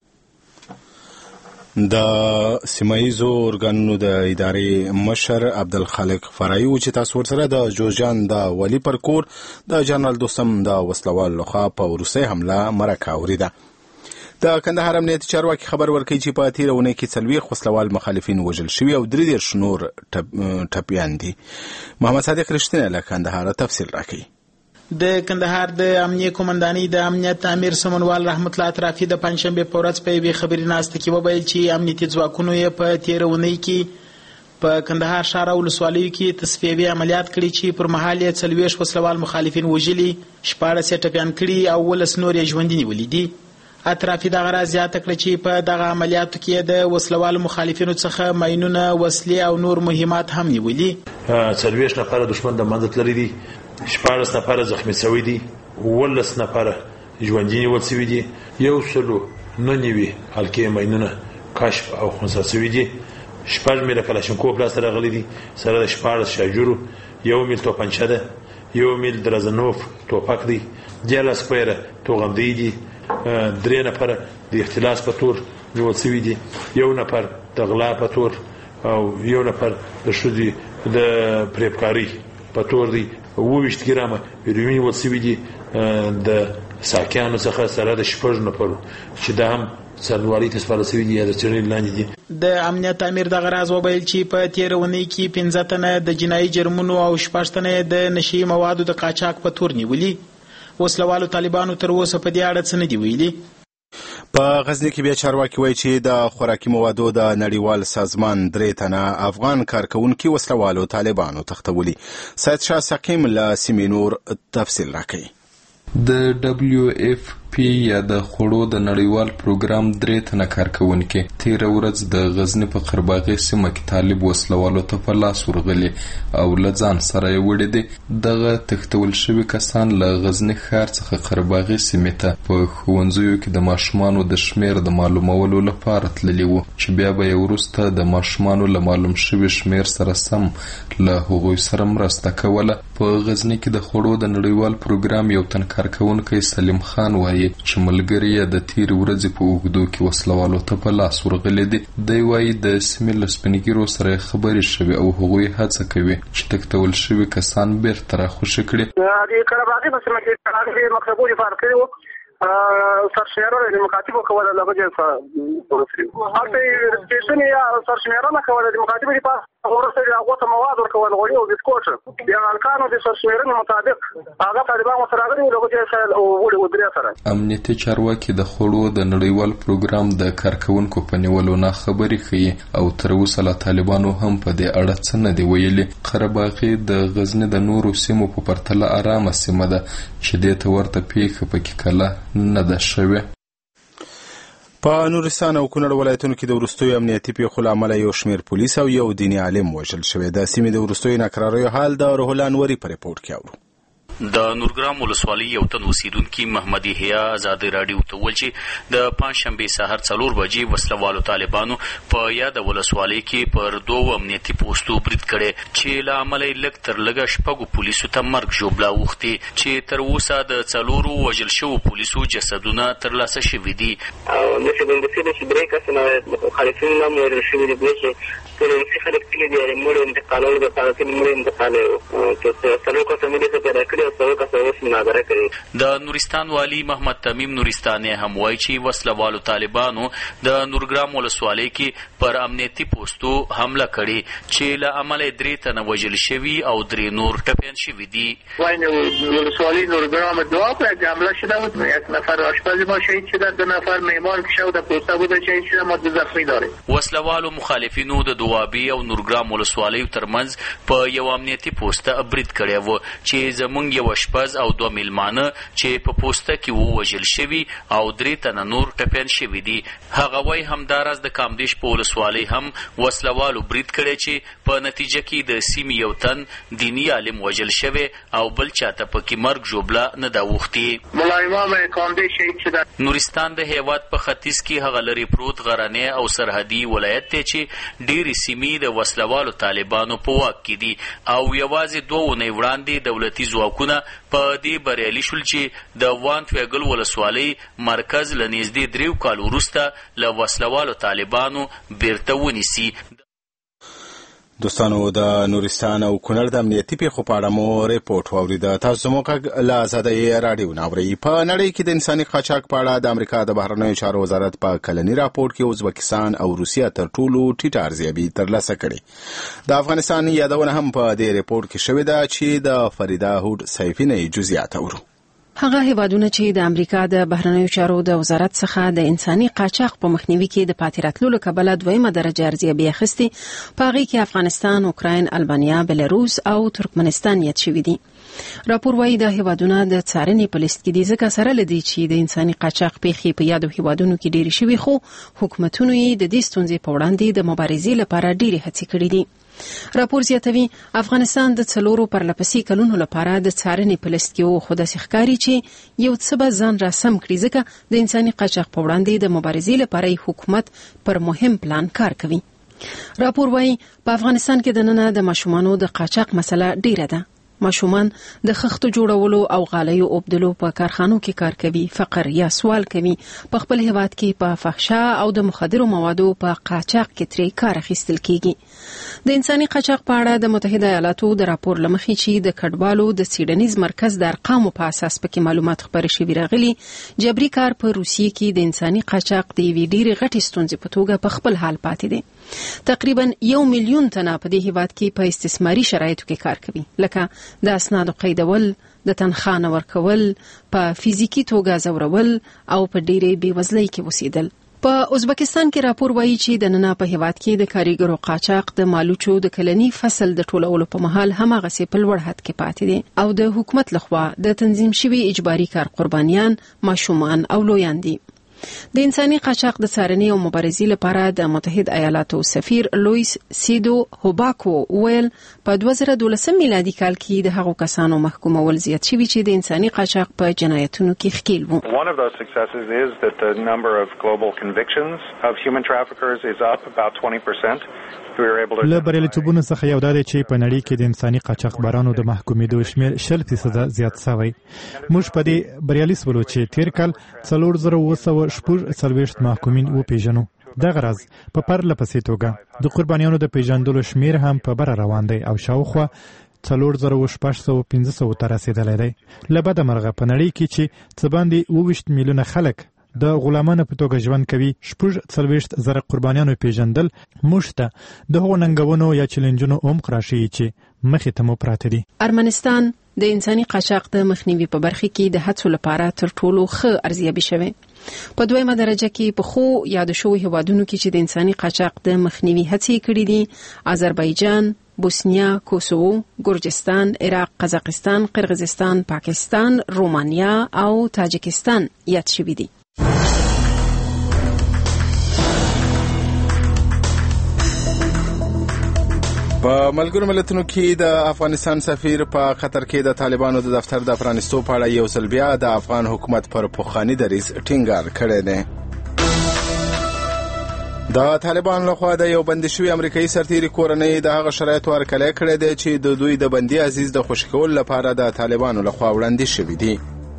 د سیمایي ارګانونو د ادارې مشر عبدالخالق فراهي و چې تاسو ورسره د جوزجان د والي پر کور د جنرال دوستم د وسلوال لخوا په وروستۍ حمله مرکه اورېده. د کندهار امنیتي چارواکي خبر ورکوي چې په تېره اونۍ کې څلوېښت وسلوال مخالفین وژل شوي او درې دېرش نور ټپیان دي. محمد صادق رښتینی له کندهاره تفصیل راکوي.
د کندهار د امنیه قومندانۍ د امنیت امیر سمنوال رحمت الله اطرافي د پنځشنبې په ورځ په یوې خبري ناسته کې وویل چې امنیتي ځواکونو یې په تېره اونۍ کې په کندهار ښار او ولسوالیو کې تصفیوي عملیات کړي چې پر مهال یې څلوېښت وسلوال مخالفین وژلي، شپاړس یې ټپیان کړي او ولس نور یې ژوندي نیولي دي. اطرافي دغه راز زیاته کړه چې په دغه عملیاتو کې د وسلوالو مخالفینو څخه ماینونه، وسلې او نور مهمات هم نیولي.
څلوېښت نفره دښمن د منځه تللي دي، شپاړس نفره زخمي شوي دي، اوولس نفره ژوندي نیول شوي دي، یو سلو نه نوي هلکې ماینونه کشف او خنثی شوي دي، شپږ میله کلاشینکوف لاسته راغلي دي سره د شپاړس شاجورو، یو میل توپنچه ده، یو میل درزنوف توپک دی، دیارلس پیره توغندۍ دي، درې نفره د اختلاس په تور نیول شوي دي، یو نفر د غلا په تور او یو نفر د ښځې د فریبکارۍ په تور دی، اووه ویشت ګرامه هیروین نیول شوي دي د ساقیانو څخه سره د شپږ نفرو چې دا هم څلوارۍ ته سپارل شوي دي یا د څېړنې لاندې دي.
د امنیت امیر دغه راز وویل چې په تېره اونۍ کې پنځه تنه د جنایي جرمونو او شپږ تنه د نشي موادو د قاچاق په تور نیولي. وسلوالو طالبانو تر اوسه په دې اړه څه نه دي ویلي.
په غزني کې بیا چارواکي وایي چې د خوراکي موادو د نړیوال سازمان درې تنه افغان کارکونکي وسلوالو طالبانو تښتولي. سید شاه سقیم له سیمې نور تفصیل راکوي.
د دبلیو ایف پی یا د خوړو د نړیوال پروګرام درې تنه کارکونکي تیر ورځ د غزنی په قرباغي سیمه کې طالب وسلوالو ته په لاس ورغلي او لځان سره وړي دي دغه تختول شوی کسان له غزنی ښار څخه قرباغي سیمه ته په ښوونځیو کې د ماشومانو د شمیر د معلومولو لپاره تللي وو چې بیا به ورسته د ماشومانو له معلوم شوی شمیر سره سم له هغوی سره مرسته کوله. په غزنی کې د خوړو د نړیوال پروګرام یو تن کارکونکی سلیم خان وایي چې ملګری یې د تیر ورځې په اوږدو کې وسلوالو ته په لاس ورغلي دي. دی وایي د سیمې له سپینګیرو سره خبرې شوې او هغوی هڅه کوي چې تکتول شوي کسان بیرته راخوشي کړي.
د قرباغي په سیمه کې قرباغي مکتبو لپاره کړي وو سرشمیرانه د مکاتبو کوله د بجې په ورسېږي هلته سټیشن یا سرشمیرانه کوله د مکاتبو لپاره ورسېږي هغه ته مواد ورکول غوړي او بسکوټ د الکانو د سرشمیرانه مطابق هغه طالبان سره راغلي د بجې سره او وړي ودرې سره.
امنیتي چارواکي د خوړو د نړیوال پروګرام د کارکونکو په نیولو نه خبرې کوي او تر اوسه لا طالبانو هم په دې اړه څه نه دی ویلي. قرباغي د غزنی د نورو سیمو په پرتله آرامه سیمه ده چې دې ته ورته پیښه پکې کله نه ده شوې.
په نورستان او کونړ ولایتونو کې د وروستیو امنیتي پیښو له امله یو شمېر پولیس او یو دیني عالم وژل شوی. د سیمې د وروستیو ناکراریو حال د روح الله انوري په ریپورټ کې اورو.
د نورګرام ولسوالۍ یو تن اوسیدونکي محمد یحیی ازادي راډیو ته وویل چې د پنجشنبې سهار څلور بجې وسلوالو طالبانو په یاده ولسوالۍ کې پر دوو امنیتي پوستو برید کړی چې له امله یې لږ تر لږه شپږو پولیسو ته مرګ ژوبله اوښتې چې تر اوسه د څلورو وژل شوو پولیسو جسدونه ترلاسه شوي دي.
او نشي بندسي چې درې کسانه مخالفین هم وژل شوي دي چې ټولنیزي خلک تللي دي مړو انتقالولو دپاره تللي مړو انتقالوي څلور کسه مې دلته پیدا کړي.
د نورستان والی محمد تمیم نورستاني هم وایي چې وسلوالو طالبانو د نورګرام ولسوالۍ کې پر امنیتي پوستو حمله کړې چې له امله درې تنه وژل شوي او درې نور ټپیان شوي دي.
وايي ولسوالۍ نورګرام دوه په حمله شده، یک نفر آشپز ما شهید شده، دو نفر معمار که شده پوسته بوده شهید شده، ما دو زخمی داریم.
وسلوالو مخالفینو د دوابي او نورګرام ولسوالیو ترمنځ په یو امنیتي پوسته برید کړی و چې زمونږ یو اشپز او دوه میلمانه چې په پوسته کې ووژل شوي او درې تنه نور ټپیان شوي دي. هغه وایي همداراز د کامدیش په ولسوالۍ هم وسلوالو برید کړی چې په نتیجه کې د سیمې یو تن دیني عالم وژل شوی او بل چاته پکې مرګ ژوبله نه ده اوښتې.
ملا امام کامدیش شهید شده.
نورستان د هیواد په ختیځ کې هغه لرې پروت غرنی او سرحدي ولایت دی چې ډېرې سیمې د وسلوالو طالبانو په واک کې دي او یوازې دوه اونۍ وړاندې دولتي ځواکونه په دې بریالي شول چې د وانت ویګل ولسوالۍ مرکز له نږدې دریو کال وروسته له وسلوالو طالبانو بیرته ونیسي.
دوستانو د نورستان او کونړ د امنیتي پیښو په اړه مو ریپورټ واورېده. تاسو زموږ غږ له ازادۍ راډیو نه اورئ. په نړۍ کې د انساني قاچاق په اړه د امریکا د بهرنیو چارو وزارت په کلني راپور کې ازبکستان او روسیه تر ټولو ټیټه ارزیابي ترلاسه کړې. د افغانستان یادونه هم په دې ریپورټ کې شوې ده چې د فریده هوډ سیفي نه جزئیات اورو.
هغه هیوادونه چې د امریکا د بهرنیو چارو د وزارت څخه د انساني قاچاق په مخنیوي کې د پاتې راتلو له کبله دویمه درجه ارزیابي اخیستې، په هغې کې افغانستان، اوکراین، البانیا، بلاروس او ترکمنستان یاد شوي دي. راپور وايي د هیوادونه د څارنې په لیست کې دي ځکه سره لدی چې د انساني قاچاق پیښې په یادو هیوادونو کې ډېرې شوي، خو حکومتونو یې د دې ستونزې په وړاندې د مبارزې لپاره ډېرې هڅې کړې دي. راپور زیاتوي افغانستان د څلورو پرلپسې کلونو لپاره د څارنې په لیست کې و، خو داسې ښکاري چې یو څه به ځان را سم کړي ځکه د انساني قاچاق په وړاندې د مبارزې لپاره حکومت پر مهم پلان کار کوي. راپور وايي په افغانستان کې دننه د ماشومانو د قاچاق مسله ډیره ده. ماشومان د خښتو جوړولو او غالیو اوبدلو په کارخانو کې کار کوي، فقر یا سوال کوي، په خپل هیواد کې په فحشا او د مخدرو موادو په قاچاق کې ترې کار اخیستل کیږي. د انساني قاچاق په اړه د متحده ایالاتو د راپور لمخې چې د کډوالو د څیړنیز مرکز د ارقامو په اساس پکې معلومات خپاره شوي راغلي، جبري کار په روسیې کې د انساني قاچاق د یوې ډېرې غټې ستونزې په توګه په خپل حال پاتې دی. تقریبا یو میلیون تنه په دې هیواد کې په استثماري شرایطو کې کار کوي، لکه د اسنادو قیدول، د تنخوا نه ورکول، په فزیکي توګه ځورول او په ډېرې بېوزلۍ کې اوسېدل. په ازبکستان کې راپور وایي چې د نن په هیواد کې د کاریګرو قاچاق د مالوچو د کلنی فصل د ټولولو په مهال همغه سي په لوړ حد کې پاتې دي او د حکومت لخوا د تنظیم شوی اجباري کار قربانیان ماشومان او لویان دي. د انساني قاچاق د څارنې او مبارزې لپاره د متحد ایالاتو سفیر لویس سیدو هوباکو ویل په دوه زره دولسم میلادي کال کې د هغو کسانو محکومول زیات شوي چې د انساني قاچاق په جنایتونو کې ښکیل وو.
One of those successes is that the number of global convictions of human traffickers is up about twenty percent.
له بریالیتوبونو څخه یو دا دی چې په نړۍ کې د انساني قاچاقبرانو د محکومېدو شمېر شل فیصده زیات شوی. موږ په دې بریالي شولو چې تیر کال څلور زره اوه سوه شپږ څلوېښت محکومین وپېژنو. دغه راز په پرله پسې توګه د قربانیانو د پیژندلو شمېر هم په بره روان دی او شاوخوا څلور زره شپږ سوه پنځه سوه ته رسېدلی دی. له بده مرغه په نړۍ کې چې څه باندې اوه ویشت میلیونه خلک د غلامانو په توګه ژوند کوي، شپږ څلوېښت زره قربانیانو پیژندل موږ ته د هغو ننګونو یا چیلنجونو عمق راښیي چې مخې ته مو پراته دي.
ارمنستان د انساني قاچاق د مخنیوي په برخه کې د هڅو لپاره تر ټولو ښه ارزیابي شوی. په دویمه درجه کې په خو یاد شوی هیوادونو کې چې د انساني قاچاق د مخنیوي هڅې کړې دي آذربایجان، بوسنیا، کوسوو، ګرجستان، عراق، قزاقستان، قرغیزستان، پاکستان، رومانیا او تاجکستان یاد شوي دي.
په ملګرو ملتونو کې د افغانستان سفیر په قطر کې د طالبانو د دفتر د پرانیستو په اړه یو ځل بیا د افغان حکومت پر پخواني دریځ ټینګار کړی دی. د طالبانو لخوا د یو بندي شوي امریکایي سرتیري کورنۍ د هغه شرایطو هرکلی کړی دی چې د دوی د بندي عزیز د خوشي کولو لپاره د طالبانو لخوا وړاندې شوي دي.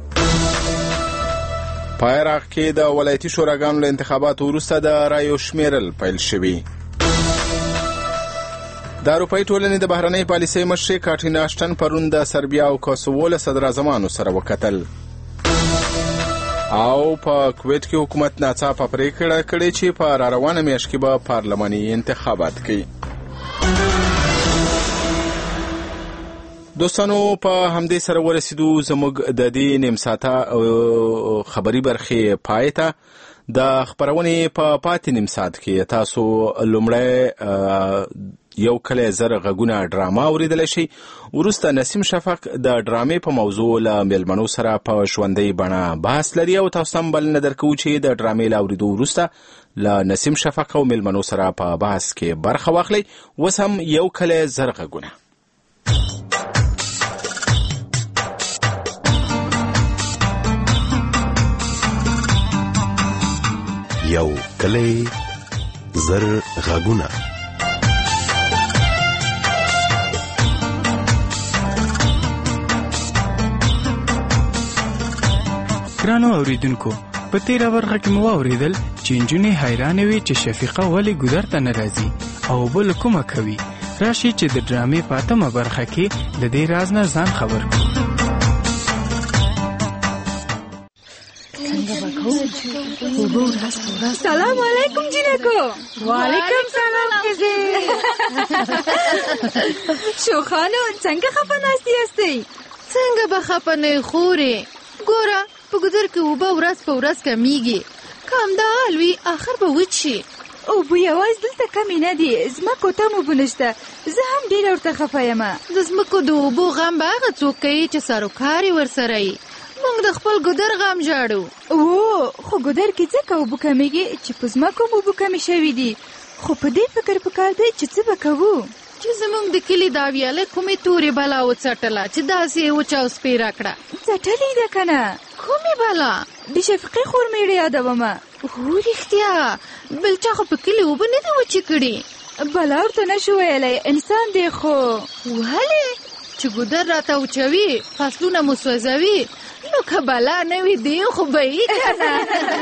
په عراق کې د ولایتي شوراګانو له انتخاباتو وروسته د رایو شمیرل پیل شوي. د اروپایي ټولنې د بهرنۍ پالیسۍ مشرې کاټرینا اشټن پرون د سربیا او کوسوو له صدراعظمانو سره وکتل او په کویت کې حکومت ناڅاپه پرېکړه کړې چې په راروانه میاشت کې به پارلماني انتخابات کوي. دوستانو په همدې سره ورسېدو زموږ د دې نیم ساعته خبري برخې پای ته. د خبرونې په پاتې نیم ساعت کې تاسو لومړی یو کله زر غږونه ډراما اوریدل شي، وروسته نسیم شفق د ډرامې په موضوع له میلمنو سره په ژوندۍ بڼه بحث لري او تاسو هم بلنه درکوو چې د ډرامې له اوریدو وروسته له نسیم شفق او میلمنو سره په بحث کې برخه واخلئ. اوس هم یو کله زر غږونه.
یو کلی زر غږونه.
ګرانو اوریدونکو، په تیره برخه کې مو واوریدل چې نجونې حیرانې وې چې شفیقه ولې ګودر ته نه راځي او بل کومه کوي. راشي چې د ډرامې په اتمه برخه کې د دې راز نه ځان خبر کړو.
سلام علیکم جینکو. وعلیکم سلام کزی. شوخانو څنګه خفه ناستی هستی؟
څنګه به خفه نه خورې؟ ګوره په ګودر کې اوبه ورځ په ورځ کمیږي، کم دا حال وي آخر به وچ شي.
اوبه یوازې دلته کمې نه دي، ځمکو ته هم اوبه نشته. زه هم ډېره ورته خفه یم.
د ځمکو د اوبو غم به هغه څوک کوي چې سروکار یې ورسره وي. موږ د خپل ګودر غم ژاړو.
او خو ګودر کې ځکه اوبه کمیږي چې په ځمکو هم اوبه کمې شوي دي. خو په دې فکر پکار دی چې څه به کوو
چې زموږ د کلي دا ویاله کومې تورې بلا وڅټله چې داسې یې وچه او سپېره کړه.
څټلې ده که نه؟
کومې بلا؟
د شفقې خور مې یادومه.
هو رښتیا بل چا خو په کلي اوبه نه دي وچې کړي.
بلا ورته نه شو ویلی، انسان دی. خو
ولې چې ګودر راته وچوي فصلونه مو سوځوي، نو که بلا نه وي دی خو به یې که نه.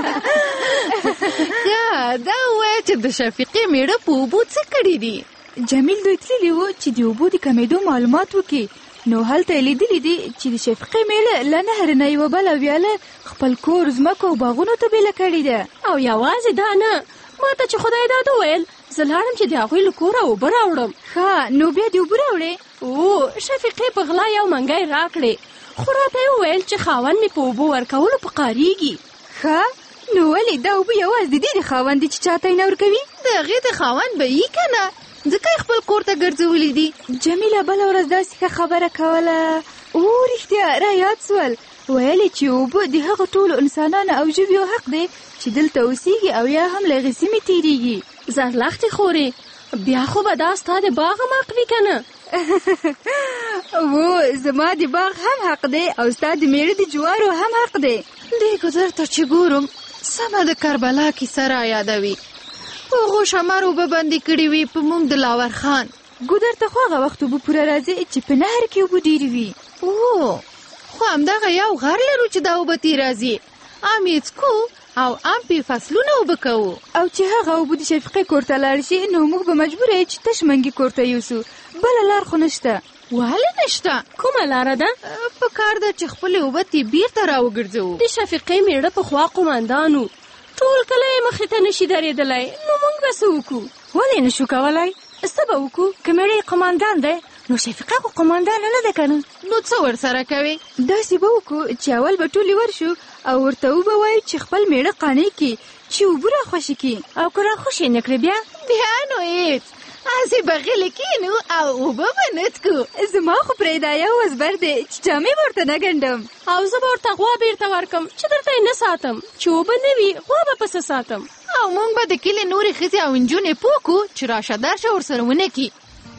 دا ووایه چې د شفیقې میړه په اوبو څه کړي دي؟
جمیل دوی تللی و چې د اوبو د کمیدو معلومات وکړي، نو هلته یې لیدلي دي چې د شفقې میړه له نهر نه یوه بله ویاله خپل کور ځمکو او باغونو ته بیله کړې ده.
او یوازې دا نه، ما ته چې خدای دا وویل زه لاړم چې د هغوی له کوره اوبه راوړم.
ښه نو بیا دې اوبه راوړې؟
او شفیقې په غلا یو منګی راکړې، خو راته یې وویل چې خاوند مې په اوبو ورکولو په قاریږي.
ښه نو ولې دا اوبه یوازې د دې د خاوند دي چې چاته یې نه ورکوي؟
د هغې د خاوند به یي که نه، ځکه یې خپل کور ته ګرځولي دي.
جمیله بله ورځ داسې ښه خبره کوله. او رښتیا را یاد سول، ویلې چې اوبه د هغو ټولو انسانانو او ژویو حق دی چې دلته اوسېږي او یا هم له هغې سیمې تېرېږي.
زرلښتې خورې، بیا خو به دا ستا د باغ هم حق وي که نه؟
و زما د باغ هم حق دی او ستا د میړه د جوارو هم حق دی.
دې ګودر ته چې ګورم سمه د کربلا کیسه را یادوي. هغو شمر اوبه بندې کړې وي په موږ د لاور خان.
ګودر ته خو هغه وخت اوبه پوره راځي چې په نهر کې اوبه ډېرې وي.
او خو همدغه یو غر لرو چې دا اوبه تې راځي، ام یې څکو او ام پې فصلونه اوبه کوو.
او چې هغه اوبه د شفیقې کور ته لاړ شي نو موږ به مجبوره یو چې تش منګي کور ته یوسو، بله لار خو نشته.
ولې نشته؟
کومه لاره ده؟
په کار ده چې خپلې اوبه تې بیرته راوګرځوو.
د شفیقې میړه پخوا قومندانو، ټول کله یې مخې ته نشي درېدلی، نو موږ به څه وکړو؟
ولې نشو کولی؟ څه به وکړو؟ که میړه یې قومندان دی نو شفیقه خو قومندانه نه ده که نه؟
نو څه ورسره کوې؟
داسې به وکړو چې اول به ټولې ورشو او ورته وبه وایو چې خپل میړه قانع کړي چې اوبه راخوشي کړي، او که راخوشي نه کړې بیا
بیا نو هېڅ هسې به غلې کېنو او اوبه به نه څکو.
زما خو پرېږده یو وزبر دی چې جامې به ورته نه ګنډم،
او زه به ورته غوا بیرته ورکم چې درته یې نه ساتم، چې اوبه نه وي غوا به پسې ساتم.
او موږ به د کلي نورې ښځې او نجونې پوه کړو چې راشه درشه ورسره ونه کړي.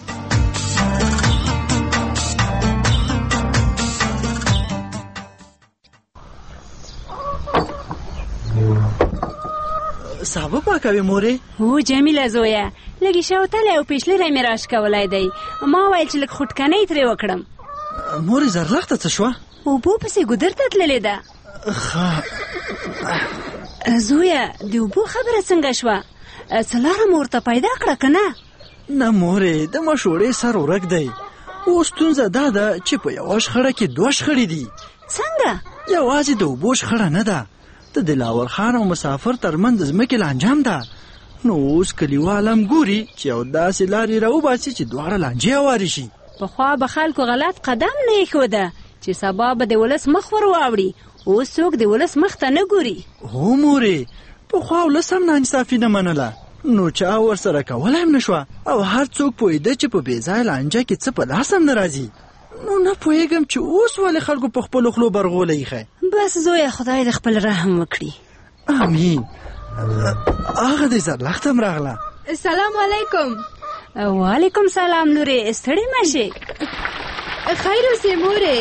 صابه پاکوي مورې؟
هو جمیله زویه، لږې شاوتلی او پیشلری مې راش کولی دی، ما ویل چې لږ خوټکنۍ ترې وکړم.
مورې زرلښته څه شوه؟
اوبو پسې ګودر ته تللې ده. زویه د اوبو خبره څنګه شوه؟ څه لاره مو ورته پیدا کړه که نه؟
نه مورې د مشوړې سر ورک دی. اوس ستونزه دا ده چې په یوه شخړه کې دوه شخړې دي.
څنګه؟
یوازې د اوبو شخړه نه ده، د دلاور خان او مسافر ترمنځ د ځمکې لانجام ده. نو اوس کلیوال هم ګوري چې یو داسې لارې راوباسي چې دواړه لانجې هوارې شي.
پخوا به خلکو غلط قدم نه ایښوده چې سبا به د ولس مخ ور واوړي، اوس څوک د ولس مخ ته نه ګوري.
هو مورې پخوا ولس هم ناانصافي نه منله، نو چا ورسره کولی هم نه شوه، او هر څوک پوهېده چې په بېځایه لانجه کې څه په لاس هم نه راځي. نو نه پوهېږم چې اوس ولې خلکو په خپلو خولو برغوله ایښی.
بس زویه خدای د خپل رحم وکړي.
امین. هغه دی زرلښته هم راغله.
سلام علیکم.
وعلیکم سلام لورې، ستړې مه شې.
خیر اوسې مورې.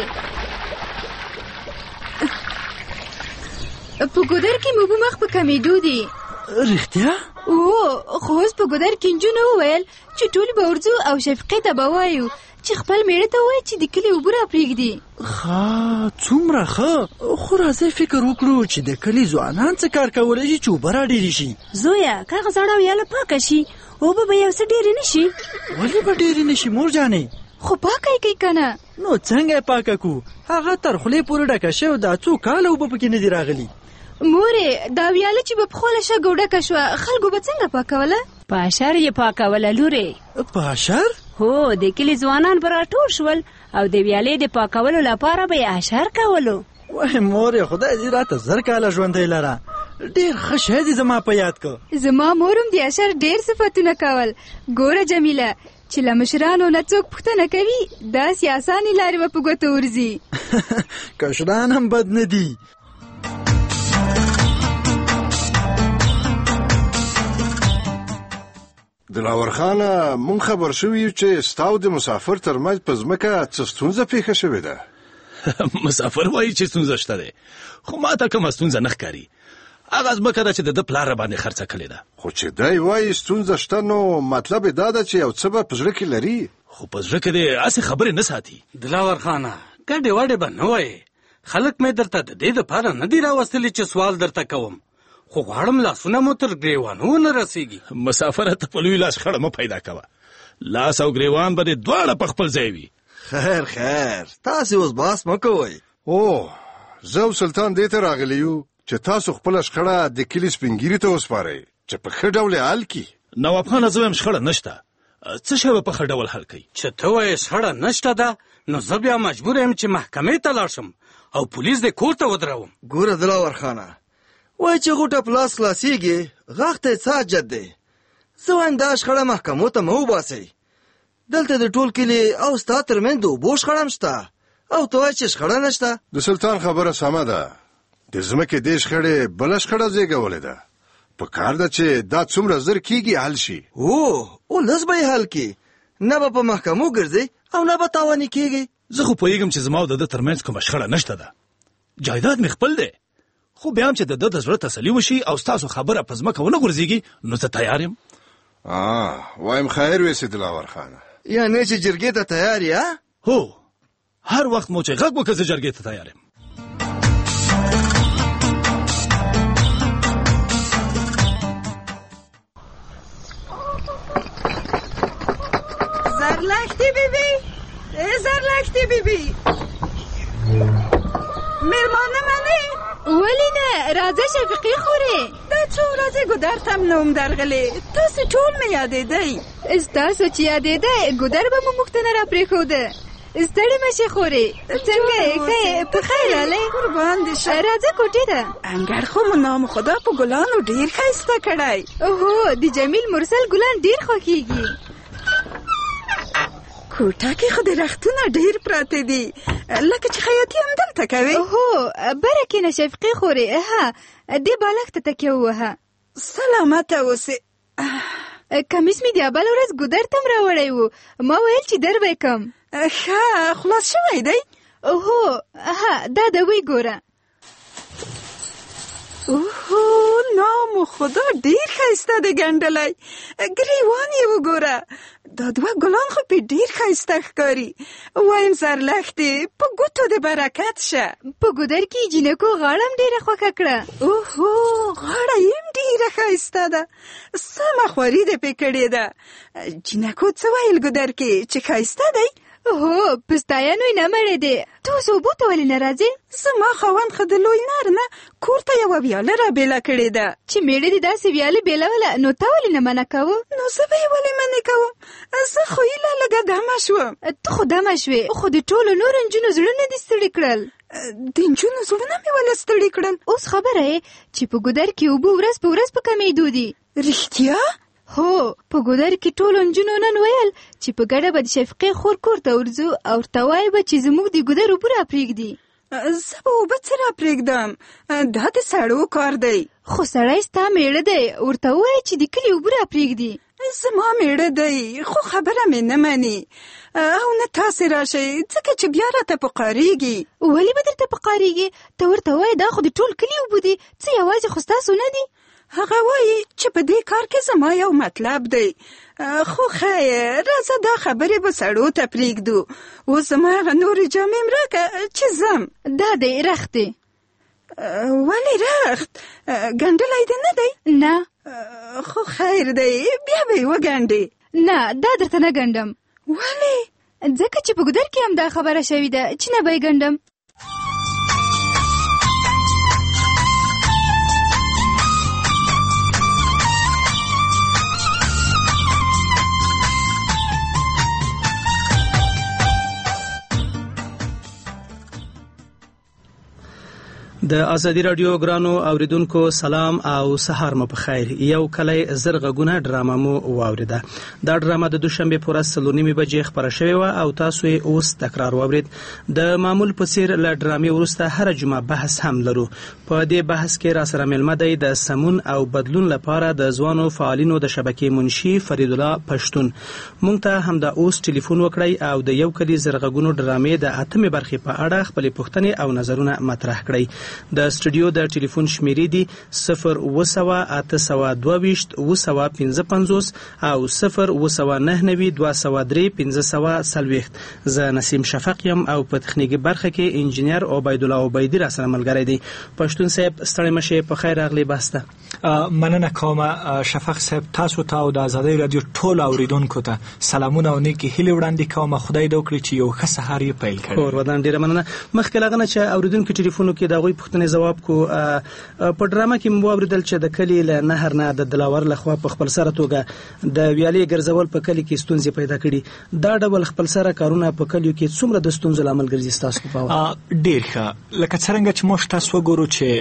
په ګودر کې مو مخ په کمیدو دي.
رښتیا؟
او خو اوس په ګودر کې نجونو وویل چې ټول به ورځو او شفیقې ته به وایو چې خپل میړه ته وایي چې د کلي اوبه راپرېږدي.
ښه څومره ښه. خو راځئ فکر وکړو چې د کلي ځوانان څه کار کولی شي چې اوبه راډېرې شي.
زویه کاغه زړه ویاله پاکه شي، اوبه به یو څه ډېرې نه شي.
ولې به ډېرې نه شي مور جانې؟
خو پاکه یې کوي که نه؟
نو څنګه یې پاکه کړو؟ هغه تر خولې پورې ډکه شوې او دا څو کاله اوبه پکې نه دي راغلي.
مورې دا ویاله چې به پخوله شګه ډکه شوه خلکو به څنګه پاکوله؟
په اشر یې پاکوله لورې.
په اشر؟
هو د کلي ځوانان به راټول شول او د ویالې د پاکولو لپاره به یې اشر کولو.
وای مورې خدای دې راته زر کاله ژوندی لره، ډېر ښه شی دې زما په یاد کړ.
زما مور هم د اشر ډېر صفتونه کول. ګوره جمیله چې له مشرانو نه څوک پوښتنه کوي داسې اسانې لارې به په ګوته ورځي.
کشران هم بد نه دي.
دلاور خانه مونږ خبر شوي یو چې ستاو د مسافر ترمنځ په ځمکه څه ستونزه پیښه شوې ده.
مسافر وایي چې ستونزه شته ده، خو ما ته کومه ستونزه نه ښکاري. هغه ځمکه ده چې د ده پلار باندې خرڅه کړې ده.
خو چې دی وایي ستونزه شته نو مطلب یې دا ده چې یو څه به په زړه کې لري.
خو په زړه کې دې هسې خبرې نه ساتي.
دلاور خانه ګډې وډې به نه وایې، خلک مې درته د دې دپاره نه دي راوستلي چې سوال درته کوم، خو غواړم لاسونه مو تر ګریوانو ونه رسیږي.
مسافره ته په لوی لاس خړه مه پیدا کوه، لاس او ګریوان به دې دواړه په خپل ځای وي.
خیر خیر تاسې اوس بحث مه کوئ. او زه او سلطان دې ته راغلی یو چې تاسو خپله شخړه د کلي سپینګیري ته وسپارئ چې په ښه ډول یې حل کړي.
نواب خانه زه وایم شخړه نشته، څه شی به په ښه ډول حل کوي؟
چې ته وایې شخړه نشته ده نو زه بیا مجبور یم چې محکمې ته لاړ شم او پولیس دې کور ته ودروم.
ګوره دلاور خانه
وای چې غوټه پلاس خلاصېږي غاښ ته یې څه حاجت دی؟ زه وایم دا شخړه محکمو ته مه وباسئ. دلته د ټول کلي او ستا ترمنځ د اوبو شخړه هم شته او ته وایې چې شخړه نشته.
د سلطان خبره سمه ده. د ځمکې دې شخړې بله شخړه زېږولې ده. په کار ده چې دا څومره زر کېږي حل شي.
او ولس به یې حل کړي، نه به په محکمو ګرځئ او نه به تاواني کېږي.
زه خو پوهېږم چې زما او د ده ترمنځ کومه شخړه نشته ده. جایداد مې خپل دی، خو بیا هم چې د ده د زړه تسلي وشي او ستاسو خبره په ځمکه ونه غورځېږي نو زه تیار یم.
وایم خیر وې سیدلاور خانه.
یعنې چې جرګې ته تیار یې؟
هو، هر وخت مو چې غږ وکړه زه جرګې ته تیار یم.
زرلختی بیبی، زرلختی بیبی، میلمانه منی؟
ولی نه، راځه شفیقي خورې.
دا څو ورځې ګودر ته م نه وم درغلې، تاسې ټول مې یادېدئ.
ستاسو چې یادېدی ګودر به مو موږ ته نه راپرېښوده. ستړې مه شې خورې. څنګه یې ښه یې؟ په خیر راغلی؟
قربان دې شم.
راځه کوټې ته.
انګړ خو مو نام خدا په ګلانو ډېر ښایسته کړی.
هو، د جمیل مرسل ګلان ډېر خوښېږي.
کوټه کې خو د رختونه ډېر پراته دي، لکه چې خیاطي هم دلته کوې.
هو، بره کښېنه شفیقي خورې. ها، دې بالښت ته تکیه ووهه.
سلامته اوسې.
کمیس مې د بل ورځ ګودر ته م راوړی و، ما ویل چې در به کم.
ښه خلاص شوی دی؟
هو، ها دا د وی ګوره.
اوهو، نام خدا ډېر ښایسته دی ګنډلی. ګریوان یې وګوره، دا دوه ګلان خو پې ډېر ښایسته ښکاري. وایم زرلښتې په ګوتو د برکت شه.
په ګودر کې جینکو غاړه هم ډېره خوښه کړه.
اوهو، غاړه یې هم ډېره ښایسته ده، سمه خواري دې پې کړې ده. جینکو څه ویل ګودر کې چې ښایسته دی؟
هو، په ستایانو یې نه مړې دی. ته اوس اوبو ته ولې نه راځې؟
زما خاوند خو د لوی نر نه کور ته یوه ویاله را بېله کړې ده.
چې مېړه دې داسې ویالې بېلوله نو تا ولې نه منع کوه؟
نو زه به یې ولې منع کوم؟ زه خو ایله لږه دمه شوم.
ته خو دمه شوې، خو د ټولو نورو نجونو زړونه دې ستړي کړل.
د نجونو زړونه مې ولې ستړي کړل؟
اوس خبره یې چې په ګودر کې اوبه ورځ په ورځ په کمېدو دي.
رښتیا؟
هو، په ګودر کې ټولو نجونو نن ویل چې په ګډه به د شفیقې خور کور ته ورځو او ورته وایو به چې زموږ د ګودر اوبه راپرېږدي.
زه به اوبه څه راپرېږدم؟ دا د سړو کار دی.
خو سړی ستا مېړه دی، ورته ووایه چې د کلي اوبه راپرېږدي.
زما مېړه دی خو خبره مې نه مني او نه تاسې راشئ ځکه چې بیا راته پقارېږي.
ولې به درته پقارېږي؟ ته ورته وایه دا خو د ټول کلي اوبه دي، څه یوازې خو ستاسو نه دي؟
هغه وایي چې په دې کار کې زما یو مطلب دی. خو خیر راځه دا خبرې به سړو ته پرېږدو. اوس زما هغه نورې جامې م راکړه چې ځم.
دا دی رخت دی.
ولې رخت؟ ګنډلی دی نه دی؟
نه.
خو خیر دی بیا به یې وګنډې.
نه دا درته نه ګنډم.
ولې؟
ځکه چې په ګودر کې هم دا خبره شوې ده چې نه به یې ګنډم.
د ازادي رادیو ګرانو اوریدونکو سلام او سهار مو په خیر. یو کلی زر غږونه ډرامه مو واوریده. دا ډرامه د دوشنبه په ورځ څلور نیمې بجې خپره شوې وه او تاسو یې اوس تکرار واورید. د معمول په څیر له ډرامې وروسته هره جمعه بحث هم لرو. په دې بحث کې راسره مېلمه دی د سمون او بدلون لپاره د ځوانو فعالینو د شبکې منشي فرید الله پښتون. مونږ ته هم د اوس ټلیفون وکړئ او د یو کلی زر غږونو ډرامې د اتمې برخې په اړه خپلې پوښتنې او نظرونه مطرح کړئ. د سټوډیو د ټلیفون شمیرې دي صفر اوه سوه اته سوه دوه ویشت اوه سوه پنځه پنځوس او صفر اوه سوه نهه نوي دوه سوه درې پنځه سوه څلوېښت. زه نسیم شفق یم او په تخنیکي برخه کې انجینر عبیدالله عبیدي راسره ملګری دی. پښتون صاحب ستړی مه شئ، په خیر راغلی بحث ته.
مننه کوم شفق صاحب، تاسو ته او د ازادۍ رادیو ټول اوریدونکو ته سلامونه او نیکې هیلې وړاندې کوم. خدای دې وکړي چې یو ښه سهار یې پیل کړي.
کور ودان ډېره مننه. مخکې له هغه نه چې اوریدونکو ټلیفونو کې د هغوی پوښتنې جواب کو، په ډرامه کې مو واوریدل چې د کلي له نهر نه د دلاور لخوا په خپل سره توګه د ویالې ګرځول په کلي کې ستونزې پیدا کړي. دا ډول خپل سره کارونه په کلیو کې څومره د ستونزو لامل ګرځي ستاسو په باور؟
ډېر ښه. لکه څرنګه چې موږ تاسو وګورو چې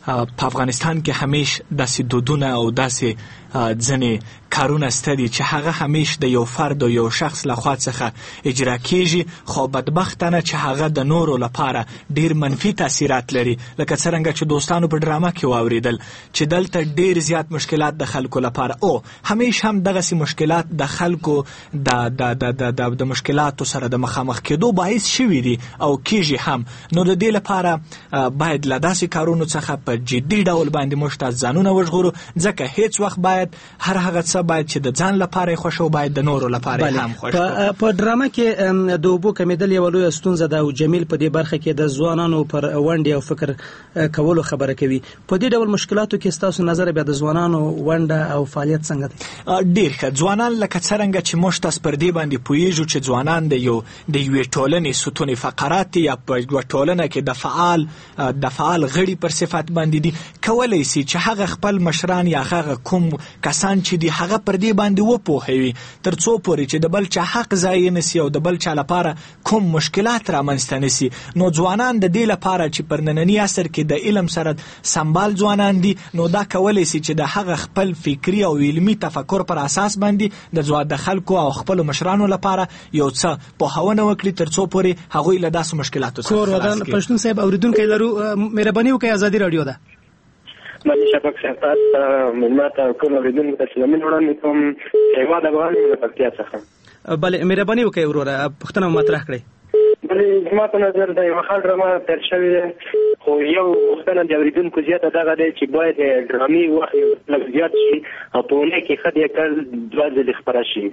په افغانستان کې همیش داسې دودونه او داسې ځنې کارونه سته دي چې هغه همیش د یو فرد او یو شخص لخوا څخه اجرا کیږي، خو بدبختانه چې هغه د نورو لپاره ډیر منفي تاثیرات لري. لکه څرنګه چې دوستانو په ډرامه کې واوریدل چې دلته ډیر زیات مشکلات د خلکو لپاره او همیش هم دغه مشکلات د خلکو د د د د د مشکلاتو سره د مخامخ کېدو باعث شوي دي او کیږي هم. نو د دې لپاره باید له داسې کارونو څخه په جدي ډول باندې موږ ته ځانونه وژغورو، ځکه هیڅ وخت باید هر هغه څه باید چې د ځان لپاره خوښ او باید د نورو لپاره هم خوښ.
په ډرامه کې د اوبو کمیدل یوه لویه ستونزه ده او جمیل په دې برخه کې د ځوانانو پر ونډې او فکر کولو خبره کوي. په دې ډول مشکلاتو کې ستاسو نظر بیا د ځوانانو ونډه او فعالیت څنګه دی؟
ډیر ښه. ځوانان لکه څرنګه چې موږ تاسو پر دې باندې پوهیږو چې ځوانان د یو د یوې ټولنې ستون فقرات یا په یوه ټولنه کې د فعال د فعال غړي پر صفت باندې دي، کولی سي چې هغه خپل مشران یا هغه کوم کسان چې دي هغه پر دې باندې وپوهوي تر څو پورې چې د بل چا حق ضایع نسي او د بل چا لپاره کوم مشکلات رامنځته نسي. نو ځوانان د دې لپاره چې پر ننني عصر کې د علم سره سمبال ځوانان دي، نو دا کولی سي چې د هغه خپل فکري او علمي تفکر پر اساس باندې د ځوان د خلکو او خپل مشرانو لپاره یو څه پوهونه وکړي تر څو پورې هغوی له داسې مشکلاتو څخه
کور ودان. پښتون صاحب اوریدونکو لرو، مهرباني وکړئ ازادي رادیو ده.
مالي شفق صاحب تاسو ملماته ټول اوریدونکو ته سلامونه وړاندې کوم. هیواد افغانستان د پکتیا څخه.
بله مهرباني وکړئ وروره پوښتنه مطرح کړئ.
بلې زما په نظر د یوه ښه ډرامه پیل شوې ده، خو یو پوښتنه د اورېدونکو زیاته دغه دی چې باید ډرامې وخت لږ زیات شي او په اونۍ کې ښه دی کال دوه ځلې خپره شي.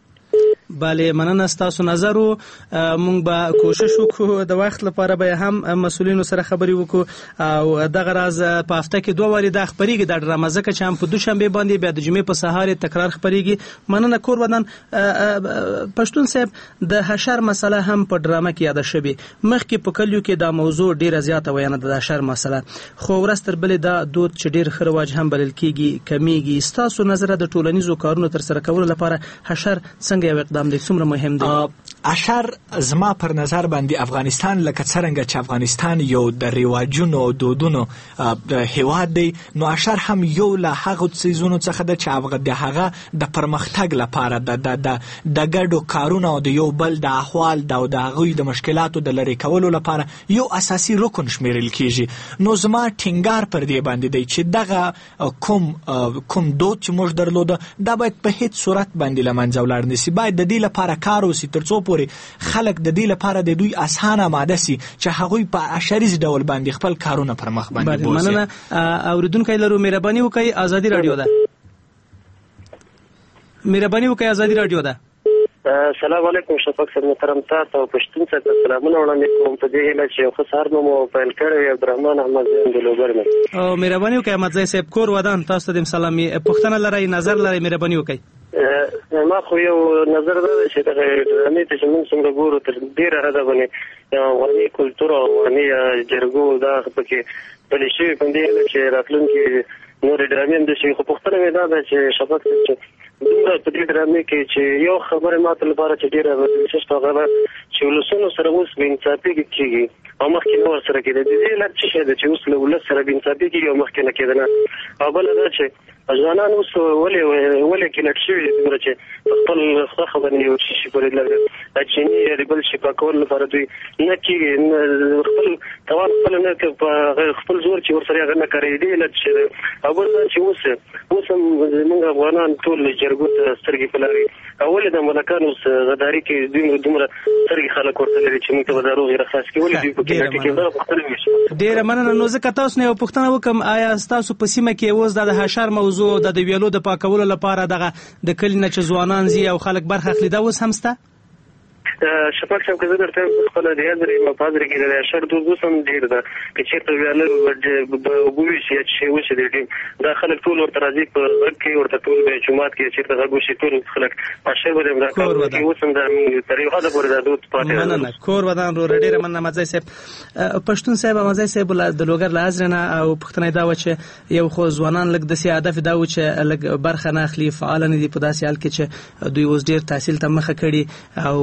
بله مننه ستاسو نظر و. مونږ به کوشش وکړو د وخت لپاره به هم مسؤلینو سره خبرې وکړو او دغه راز په هفته کې دوه وارې دا خپریږي دا ډرامه، ځکه چې هم په دوشنبې باندې بیا د جمعې په سهار تکرار خپریږي. مننه کور ودان. پښتون صاحب د حشر مسله هم په ډرامه کې یاده شوې، مخکې په کلیو کې دا موضوع ډیره زیاته ویانه ده د حشر مسله، خو ورځ تر بلې دا دود چې ډیر ښه رواج هم بلل کیږي کمیږي. ستاسو نظر د ټولنیزو کارونو تر سره کولو لپاره حشر څنګه یو اقدام دی، څومره مهم دی؟
حشر زما پر نظر باندې افغانستان لکه څرنګه چې افغانستان یو د رواجونو او دودونو هیواد دی، نو حشر هم یو له هغو څیزونو څخه ده چې د هغه د پرمختګ لپاره د د د ګډو کارونو او د یو بل د احوال د هغوی د مشکلاتو د لرې کولو لپاره یو اساسي رکن شمیرل کیږي. نو زما ټینګار پر دې باندې دی چې دغه کوم کوم دود چې موږ درلوده دا باید په هیڅ صورت باندې له منځه ولاړ نشي. باید د دې لپاره کار وشي تر څو پورې خلک د دې لپاره د دوی اسانه ماده سي چې هغوی په عشریز ډول باندې خپل کارونه پر مخ باندې بوزي.
مننه. اوریدونکو لرو، مهرباني وکړئ ازادي رادیو ده. مهرباني وکړئ ازادي رادیو ده.
السلام علیکم شفق صاحب محترم، تاسو پښتون څخه سلامونه وړاندې کوم. په دې هیله چې خو سهار مو پیل کړی عبدالرحمن احمد زین د لوګر مې. او
مهرباني وکړئ احمد زی صاحب کور ودان، تاسو ته سلامي. پښتنه لري نظر لري، مهرباني وکړئ.
ما خو یو نظر دا چې د ډرامې ته چې موږ څنګه ګورو تر ډېره حده باندې افغاني کلتور او افغاني جرګو دا پکې پلې شوي په دې هیله چې راتلونکي نورې ډرامې هم داسې. خو پوښتنه مې دا ده چې شفق صاحب چې دومره په دې ډرامې کې چې یو خبره ماته لپاره چې ډېره دلچسپه هغه ده چې ولسونو سره اوس بېانصافي کېږي او مخکې نه ورسره کېده. د دې علت څه شی ده چې اوس له ولس سره بېانصافي کېږي او مخکې نه کېدنه؟ او بله دا چې ځوانان اوس ولې ولې کلټ شوي دي دومره چې په خپل خوښه باندې یو شي پورې لږ چیني یا د بل شي پاکولو لپاره دوی نه کېږي، خپل توان خپل نه په خپل زور چې ورسره هغه نه کاروي. دې علت چې او بل دا چې اوس اوس هم زموږ افغانان ټول جرګو ته سترګې په لاري او ولې د ملکانو اوس غداري کې دوی دومره سترګې خلک ورته لري چې موږ ته به دا روغې راخلاص کړي. ولې دوی په کې نه ټکي؟ دا پوښتنه مې شوه.
ډېره مننه. نو ځکه تاسو نه یو پوښتنه وکړم، آیا ستاسو په سیمه کې اوس د حشر موضوع د ویلو د پاکولو لپاره دغه د کلي نه چې ځوانان ځي او خلک برخه اخلي دا اوس هم شته؟
شفق صاحب که زه درته خپل د یاد لري په پادر کې د حشر دود اوس هم ډېر ده. که چېرته ویاله اوبه وشي یا چې وشي د دا خلک ټول ورته راځي په غږ کې ورته ټول به جومات کې چېرته غږ وشي ټول خلک حشر به دا کار وکړي. اوس هم تر یو حده پورې دا دود پاتې ده.
مننه کور ودان ورو ډېره مننه مزی صاحب. پښتون صاحب مزی صاحب د لوګر له حضر نه او پوښتنه دا و چې یو خو ځوانان لږ داسې هدف دا و چې لږ برخه نه اخلي، فعال نه دي په داسې حال کې چې دوی اوس ډېر تحصیل ته مخه کړي او دغه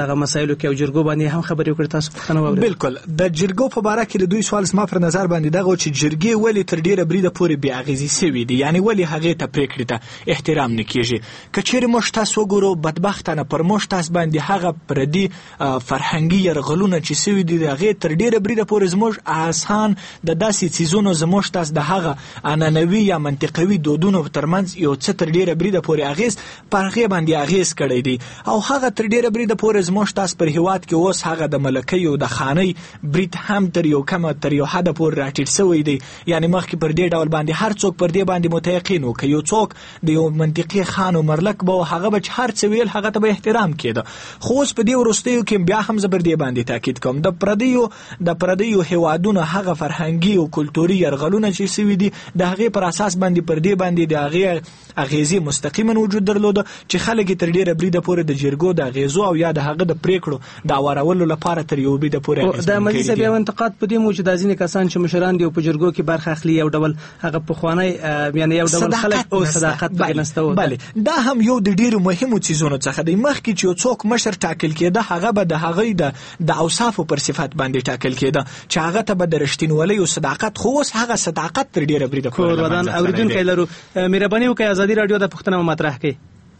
دغه مسایلو کې او جرګو باندې هم خبرې وکړې، تاسو پوښتنه واورئ.
بالکل د جرګو په باره کې د دوی سوال زما پر نظر باندې دغه چې جرګې ولې تر ډیره بریده پورې بې اغېزې سوي دي، یعنې ولې هغې ته پرېکړې ته احترام نه کېږي. که چیرې موږ تاسو وګورو بدبختانه پر موږ تاسو باندې هغه پردي فرهنګي یرغلونه چې سوي دي د هغې تر ډیره بریده پورې زموږ اسان د داسې څیزونو زموږ تاسو د هغه عنعنوي یا منطقوي دودونو ترمنځ یو څه تر ډیره بریده پورې اغېز پر هغې باندې اغېز کړی دی، او هغه تر ډیره بریده پورې زموږ تاسو پر هیواد کې اوس هغه د ملکیو د خانۍ برید هم تر یو کمه تر یو حده پورې راټیټ سوی دی. یعنې مخکې پر دې ډول باندې هر څوک پر دې باندې متیقن و که یو څوک د یو منطقي خان و مرلک به هغه به چې هر څه ویل هغه ته به احترام کېده. خو اوس په دې وروستیو کې بیا هم زه پر دې باندې تاکید کوم د پردیو د پردیو هیوادونو هغه فرهنګي او کلتوري یرغلونه چې سوي دي د هغې پر اساس باندې پر دې باندې د هغې اغېزې مستقیما وجود درلوده چې خلک یې تر ډېره بریده پورې د جرګو د اغېزو او یا د هغه د پرېکړو د اورولو لپاره تر یو بریده پورې اغېزمن کړي دي. د مجلس صاحب یو انتقاد په دې مو چې دا ځینې کسان چې مشران دي او په جرګو کې برخه اخلي یو ډول هغه پخوانی یعنې یو ډول خلک او صداقت پکې نشته. بلې دا هم یو د ډېرو مهمو څیزونو څخه دی. مخکې چې یو څوک مشر ټاکل کېده هغه به د هغې د اوصافو پر صفت باندې ټاکل کېده چې هغه ته به د رښتینولۍ او صداقت، خو اوس هغه صداقت تر ډېره بریده پورې
کور ودان اورېدونکی لرو. مهرباني وکړئ ازادي راډیو د پوښتنه مطرح کړئ.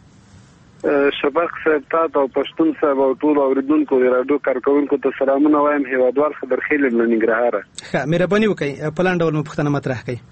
شفق صاحب تاسو او پښتون صاحب او ټول اوریدونکو د راډیو کارکونکو ته سلامونه وایم. هیوادوال خبرخیل له ننګرهار.
ښه مهرباني وکړئ په لاندې ډول مو پوښتنه مطرح کړئ.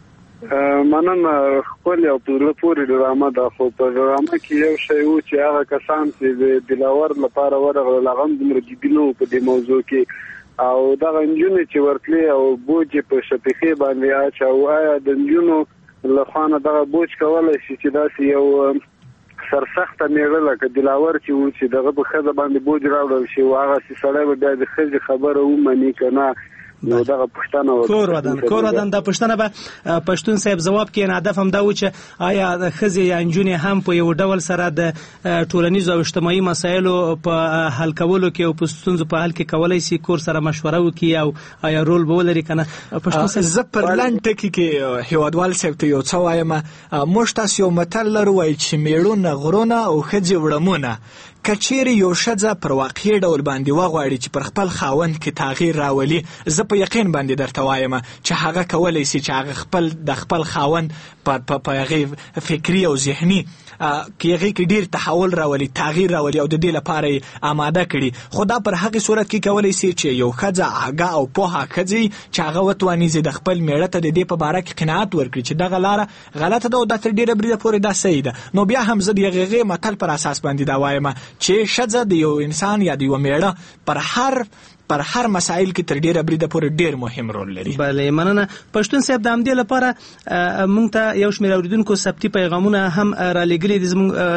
مننه. خپل یو پوره پوره ډرامه ده، خو په ډرامه کې یو شی و چې هغه کسان چې د دلاور لپاره ورغلل هغه هم دومره جدي نه وو په دې موضوع کې، او دغه نجونې چې ورتلې او بوج په شفیقې باندې اچاو، آیا د نجونو له خوا نه دغه بوج کولی شي چې داسې یو سرسخته میړه لکه دلاور چې و چې دغه په ښځه باندې بوج راوړل شي او هغسې سړی به بیا د ښځې خبره ومني که نه؟ نو دغه پښتنه
کور ودان کور ودان دا پښتنه به پښتون صاحب جواب کې نه هدف هم دا و چې آیا ښځې یا نجونې هم په یو ډول سره د ټولنیزو او اجتماعي مسایلو په حل کولو کې او په ستونزو په حل کې کولی شي کور سره مشوره وکړي او آیا رول به ولري که نه؟ پښتون صاحب
زه پر لنډ ټکي کې هیوادوال صاحب ته یو څه وایم. موږ تاسو یو متل لرو وایي چې میړونه غرونه او ښځې وړمونه. که چیرې یو ښځه پر واقعي ډول باندې وغواړي چې پر خپل خاوند کې تغییر راولي، زه په یقین باندې درته وایم چې هغه کولی شي چې هغه خپل د خپل خاوند په هغې فکري او ذهني کې هغې کې ډېر تحول راولي، تغییر راولي او د دې لپاره یې آماده کړي. خو دا پر هغې صورت کې کولی شي چې یو ښځه آګاه او پوهه ښځه چې هغه وتواني چې د خپل میړه ته د دې په باره کې قناعت ورکړي چې دغه لاره غلطه ده او دا تر ډېره بریده پورې دا صحیح ده. نو بیا هم زه د هغې متل پر اساس باندې دا وایم چې ښځه د یو انسان یا د یو میړه پر هر پر هر مسائل کې تر ډیره بریده پورې ډیر مهم رول لري.
بله مننه. پښتون صاحب د همدې لپاره موږ ته یو شمېر اورېدونکو ثبتي پیغامونه هم رالیږلي دي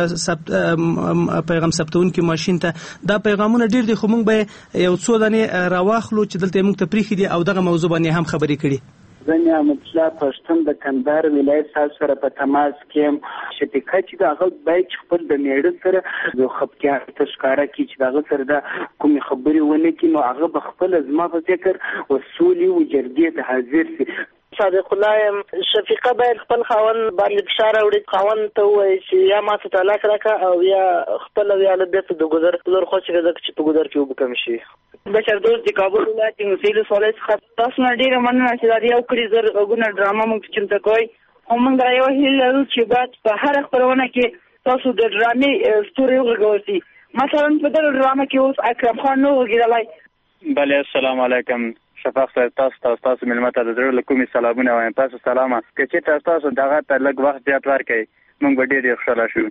زموږ پیغام ثبتونکي ماشین ته. دا پیغامونه ډیر دي خو موږ به یو څو دانې راواخلو چې دلته یې موږ ته پرېښي دي او دغه موضوع باندې هم خبرې کړي.
زه نعمت الله پښتون د کندهار ولایت تاسو سره په تماس کې یم. شفیقه چې د هغه باید چې خپل د میړه سره یو خفګان ته ښکاره کړي چې د هغه سره د کومې خبرې ونه کړي، نو هغه به خپله زما په فکر وسولې و جرګې ته حاضر شي.
صادق الله یم. شفیقه باید خپل خاوند باندې فشار راوړي، خاوند ته ووایي چې یا ما ته طلاق راکړه او یا خپله ویاله بېرته د ګذر ګذر خوښ کړه ځکه چې په ګذر کې اوبه کم شي. بشر دوست د کابل ولایت مسیل ولسوالۍ څخه تاسو نه ډېره مننه چې دا یو کړي زر غږونه ډرامه موږ چمتو کوئ. خو موږ دا یو هیله لرو چې باید په هره خپرونه کې تاسو د ډرامې ستوري وغږول شي. مثلا په دغه ډرامه کې اوس اکرم خان نه وغږېدلی.
بله السلام علیکم. شفاق صاحب تاسو ته تاسو مېلمه ته د زړه له کومې سلامونه وایم. تاسو سلامه. که چېرته تاسو دغه ته لږ وخت زیات ورکړئ موږ به ډېر خوشحاله شو.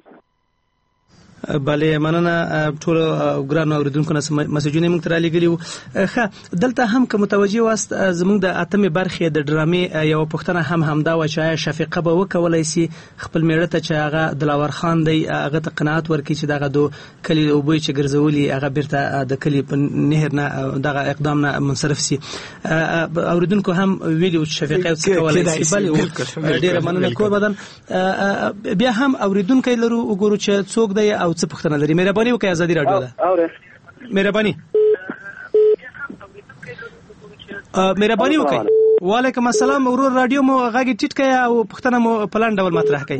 بله مننه. ټول ګرانو اوریدونکو نه مسیجونه موږ ته رالیږلي وو. ښه دلته هم که متوجه واست زموږ د اتمې برخې د ډرامې یوه پوښتنه هم همدا وه چې آیا شفیقه به وکولی شي خپل میړه ته چې هغه دلاور خان دی هغه ته قناعت ورکړي چې دغه د کلي اوبه چې ګرځولي هغه بیرته د کلي په نهر نه دغه اقدام نه منصرف شي. اوریدونکو هم ویلي و چې شفیقه څه کولی شي. بلې ډېره مننه کور بدن. بیا هم اوریدونکی لرو وګورو چې څوک دی او څه پوښتنه لري. مهرباني وکړئ ازادي راډیو ده. مهرباني مهرباني وکړئ. وعلیکم السلام. ورور راډیو مو غږ ټیټ کړئ او پوښتنه مو په لاندې ډول مطرح کړئ.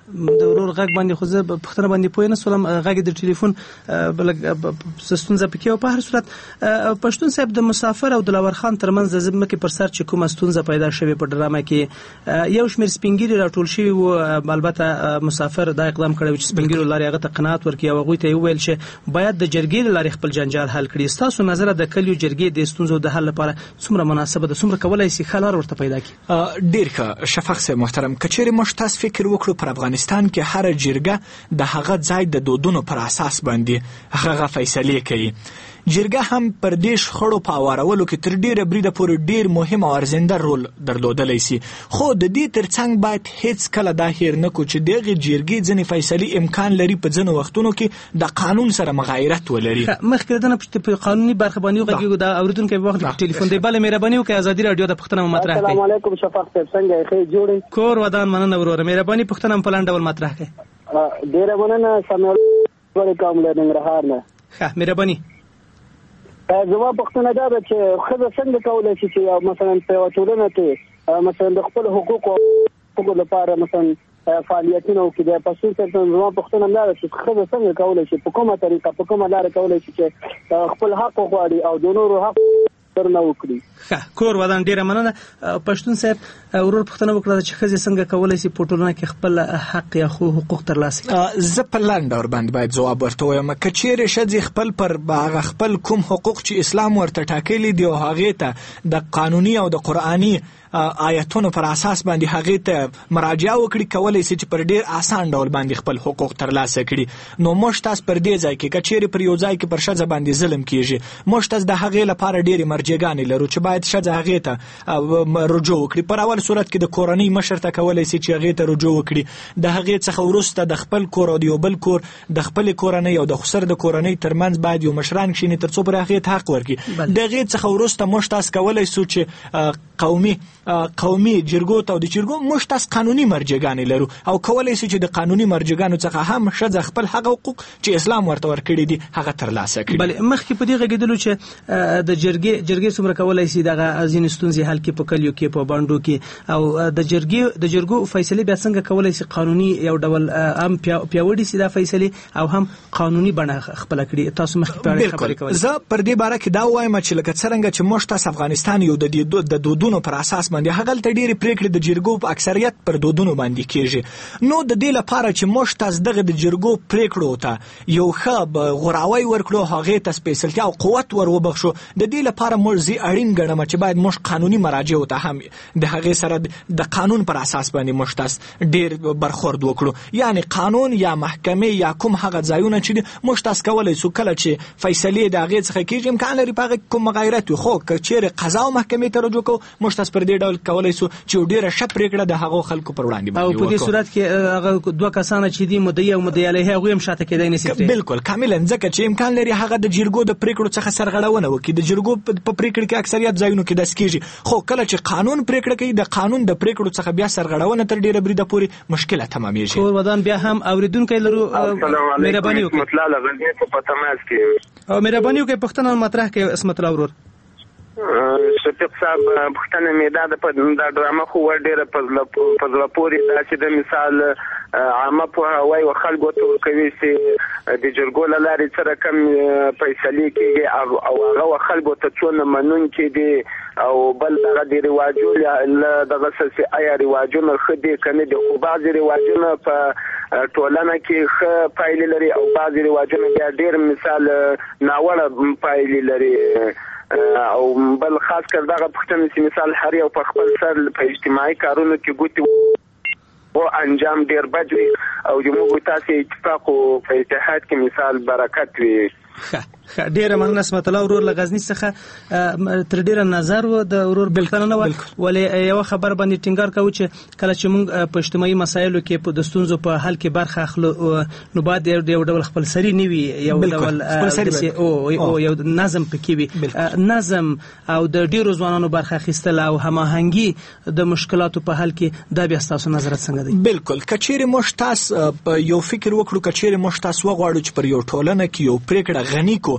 د ورور غږ باندې خو زه پښتنه باندې پوه نه سولم غږ د ټلیفون بلګ ستونزه پکې او په هر صورت پښتون صاحب د مسافر او دلاور خان ترمنځ د ځمکې پر سر چې کومه ستونزه پیدا شوې په ډرامه کې یو شمېر سپینګیري راټول شوي وو البته مسافر دا اقدام کړی چې سپینګیرو لارې هغه ته قناعت ورکړي او هغوی ته یې وویل چې باید د جرګې له لارې خپل جنجال حل کړي. ستاسو نظره د کلیو جرګې د ستونزو د حل لپاره څومره مناسبه ده، څومره کولی شي ښه لار ورته پیدا کړي؟
ډېر ښه شفق صاحب محترم، که چیرې موږ تاسو فکر وکړو پر افغانستان کې هره جرګه د هغه ځای د دودونو پر اساس باندې هغه فیصلې کوي. جرګه هم پر دې شخړو په هوارولو کې تر ډېره بریده پورې ډېر مهم او ارزنده رول درلودلی سي، خو د دې ترڅنګ باید هیڅ کله دا هیر نه کړو چې دغې جرګې ځینې فیصلې امکان لري په ځینو وختونو کې د قانون سره مغایرت ولري.
مخکې دنه په قانوني برخه باندې وغږیږو، د اورېدونکی په وخت کې ټلیفون دی. بله مهرباني وکړئ، ازادي راډیو د پوښتنه مطرح کړئ.
السلام علیکم شفاق صاحب، څنګه یې؟ ښه جوړې؟
کور ودان، مننه وروره. مهرباني پوښتنه هم په لنډ ډول مطرح کړئ.
ډېره مننه، سمیع کوم له ننګرهار نه.
ښه مهرباني.
زما پوښتنه دا ده چې ښځه څنګه کولی شي چې مثلا په یوه ټولنه کې مثلا د خپل حقوقو حقوقو لپاره مثلا فعالیتونه وکړي؟ د پښتون صاحب زما پوښتنه دا ده چې ښځه څنګه کولی شي، په کومه طریقه، په کومه لاره کولی شي چې خپل حق وغواړي او د نورو حق درنه وکړي؟
ښه کور ودان، ډېره مننه. پښتون صاحب ورور پوښتنه وکړه چې ښځې څنګه کولی شي په ټولنه کې خپل حق یا حقوق ترلاسه کړي؟
زه په لنډ ډول باندې باید ځواب ورته ووایم. که چیرې ښځې خپل پر هغه خپل کوم حقوق چې اسلام ورته ټاکلي دي او هغې ته د قانوني او د قرآني آیتونو پر اساس باندې هغې ته مراجعه وکړي، کولی شي چې پر ډېر آسان ډول باندې خپل حقوق ترلاسه کړي. نو موږ تاسو پر دې ځای کې که چیرې پر یو ځای کې پر ښځه باندې ظلم کېږي، موږ تاسو د هغې لپاره ډېرې مرجعګانې لرو چې باید ښځه هغې ته رجوع وکړي. پر اول صورت کې د کورنۍ مشر ته کولی شي چې هغې ته رجوع وکړي. د هغې څخه وروسته د خپل کور او د یو بل کور، د خپلې کورنۍ او د خسر د کورنۍ ترمنځ باید یو مشران کښېني تر څو پر هغې ته حق ورکړي. د هغې څخه وروسته موږ تاسو کولی شو چې قومي قومي جرګو ته او د جرګو موږ تاسو قانوني مرجعګانې لرو او کولی شو چې د قانوني مرجعګانو څخه هم ښځه خپل هغه حقوق چې اسلام ورته ورکړي دي هغه ترلاسه کړي.
بلې مخکې په دې غږېدلو چې د جرګې جرګې څومره کولی شي دغه ځینې ستونزې حل کړي په کلیو کې، په بانډو کې، او د جرګې د جرګو فیصلې بیا څنګه کولی شي قانوني یو ډول هم پیاوړي شي دا فیصلې او هم قانوني بڼه خپله کړي؟ تاسو مخکې په اړه خبرې کولې.
زه پر دې باره کې دا ووایم چې لکه څرنګه چې موږ تاسو افغانستان یو د دودونو پر اساس باندې هغلته ډېرې پرېکړې د جرګو په اکثریت پر دودونو باندې کېږي. نو د دې لپاره چې موږ تاسو دغه د جرګو پرېکړو ته یو ښه غوراوی ورکړو، هغې ته سپېڅلتیا او قوت ور وبخښو، د دې لپاره موږ زه اړین ګڼم چې باید موږ قانوني مراجعو ته هم د هغې سره د قانون پر اساس باندې موږ تاسو ډېر برخورد وکړو. یعنې قانون یا محکمې یا کوم هغه ځایونه چې دي موږ تاسو کولی شو کله چې فیصلې د هغې څخه کېږي امکان لري په هغه کوم مغایرت وي، خو که چیرې قضا او محکمې ته رجوع کوو موږ تاسو پر دې ډول کولی شو چې ډېره ښه پرېکړه د هغو خلکو پر وړاندې باندې
او په دې صورت کې هغه دوه کسانه چې دي مدعي او مدعي علیه هغوی هم شاته کېدی نه شي.
بالکل کاملا، ځکه چې امکان لري هغه د جرګو د پرېکړو څخه سرغړونه وکړي. د جرګو په پرېکړه کې اکثریت ځایونو کې داسې کېږي، خو کله چې قانون پرېکړه کوي د قانون د پرېکړو څخه بیا سرغړونه تر ډېره بریده پورې مشکله تمامېږي.
کور ودان بیا هم اورېدونکی لرو. مهرباني وکړئ او مهرباني وکړئ پوښتنه مطرح کړئ. اسمت الله ورور.
شفیق صاحب پوښتنه مې دا ده، په دا ډرامه خو ډېره په زړه پورې ده چې د مثال عامه پوهاوی و خلکو ته ورکوي چې د جرګو له لارې څه رقم فیصلې کېږي او هغه خلکو ته څونه منونکي دي، او بل دغه د رواجونو دغه څه آیا رواجونه ښه دي که نه دي. خو بعضې رواجونه په ټولنه کې ښه پایلې لري او بعضې رواجونه بیا ډېر مثال ناوړه پایلې لري. او بل خاص کر دغه پوښتنه چې مثال هر یو په خپل سر په اجتماعي کارونو کې ګوتې او انجام ډېر بد وي او زموږ تاسې اتفاق او په اتحاد کې مثال برکت وي.
ډېره مننه اسمت الله ورور له غزني څخه. تر ډېره نظر و د ورور بلتنه نه وه، ولې یوه خبر باندې ټینګار کوو چې کله چې موږ په اجتماعي مسایلو کې په د ستونزو په حل کې برخه اخلو نو باید یو ډول خپلسري نه وي، یو ډول او یو نظم پکې وي. نظم او د ډېرو ځوانانو برخه اخیستل او هماهنګي د مشکلاتو په حل کې دا بیا ستاسو نظرت څنګه دی؟
بالکل، که چیرې موږ تاسو یو فکر وکړو، که چیرې موږ تاسو وغواړو چې پر یو ټولنه کې یو پرېکړه غني کو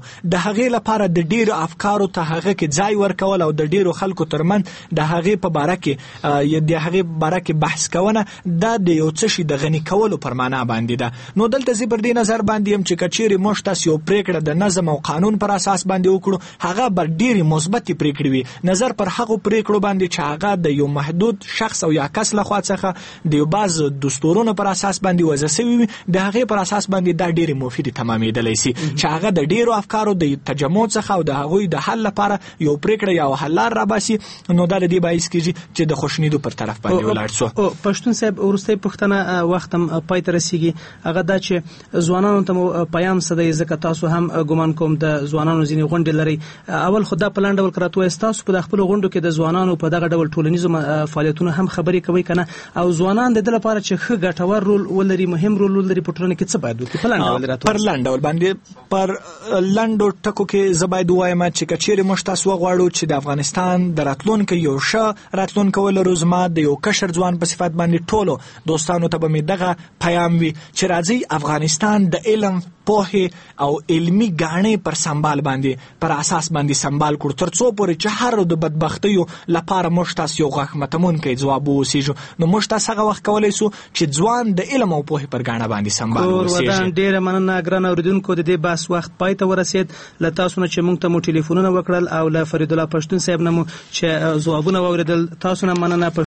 د هغې لپاره د ډیرو افکارو ته هغه کې ځای ورکول او د ډیرو خلکو ترمنځ د هغې په باره کې د هغې باره کې بحث کونه دا د یو څه شي د غني کولو پر معنا باندې ده. نو دلته زه پر دې نظر باندې یم چې که چیرې موږ تاسو یو پریکړه د نظم او قانون پر اساس باندې وکړو هغه به ډېرې مثبتې پریکړې وي، نظر پر هغو پریکړو باندې چې هغه د یو محدود شخص او یا کس لخوا څخه د یو بعض دستورونو پر اساس باندې وضع سوي وي د هغې پر اساس باندې دا ډېرې مفیدې تمامېدلی سي چې هغه د ډېرو افکارو د تجمع څخه او د هغوی د حل لپاره یو پریکړه یا حل لار راباسي. نو دا د دې باعث کېږي چې د خوشنیدو پر طرف باندې ولاړ سو.
پښتون صاحب وروستۍ پوښتنه وخت هم پای ته رسیږي، هغه دا چې ځوانانو ته مو پیام څه دی؟ ځکه تاسو هم ګمان کوم د ځوانانو ځینې غونډې لرئ. اول خو دا په لنډ ډول که راته ووایاست تاسو په خپلو غونډو کې د ځوانانو په دغه ډول ټولنیزو فعالیتونو هم خبرې کوئ که نه؟ او ځوانان د دې لپاره چې ښه ګټور رول ولري، مهم رول ولري په ټولنه کې، څه باید وکړي؟ په لنډ ډول راته
پر لنډ ډول باندې پر لنډو ټکو کې زه باید ووایم چې که چیرې موږ تاسو وغواړو چې د افغانستان د راتلونکي یو ښه راتلونکی ولرو، زما د یو کشر ځوان په صفت باندې ټولو دوستانو ته به مې دغه پیام وي چې راځئ افغانستان د علم، پوهې او علمي ګاڼې پر سنبال باندې پر اساس باندې سنبال کړو تر څو پورې چې هر د بدبختیو لپاره موږ تاسو یو غاښ متمونکی ځواب ووسیږو. نو موږ تاسو هغه وخت کولی سو چې ځوان د علم او پوهې پر ګاڼه باندې سنبال ووسیږي.
ډېره مننه ګران اورېدونکو، د دې بحث وخت پای ته ورسېد. له تاسو نه چې موږ ته مو ټلیفونونه وکړل او له فرید الله پښتون صاحب نه مو چې ځوابونه واورېدل، تاسو نه مننه.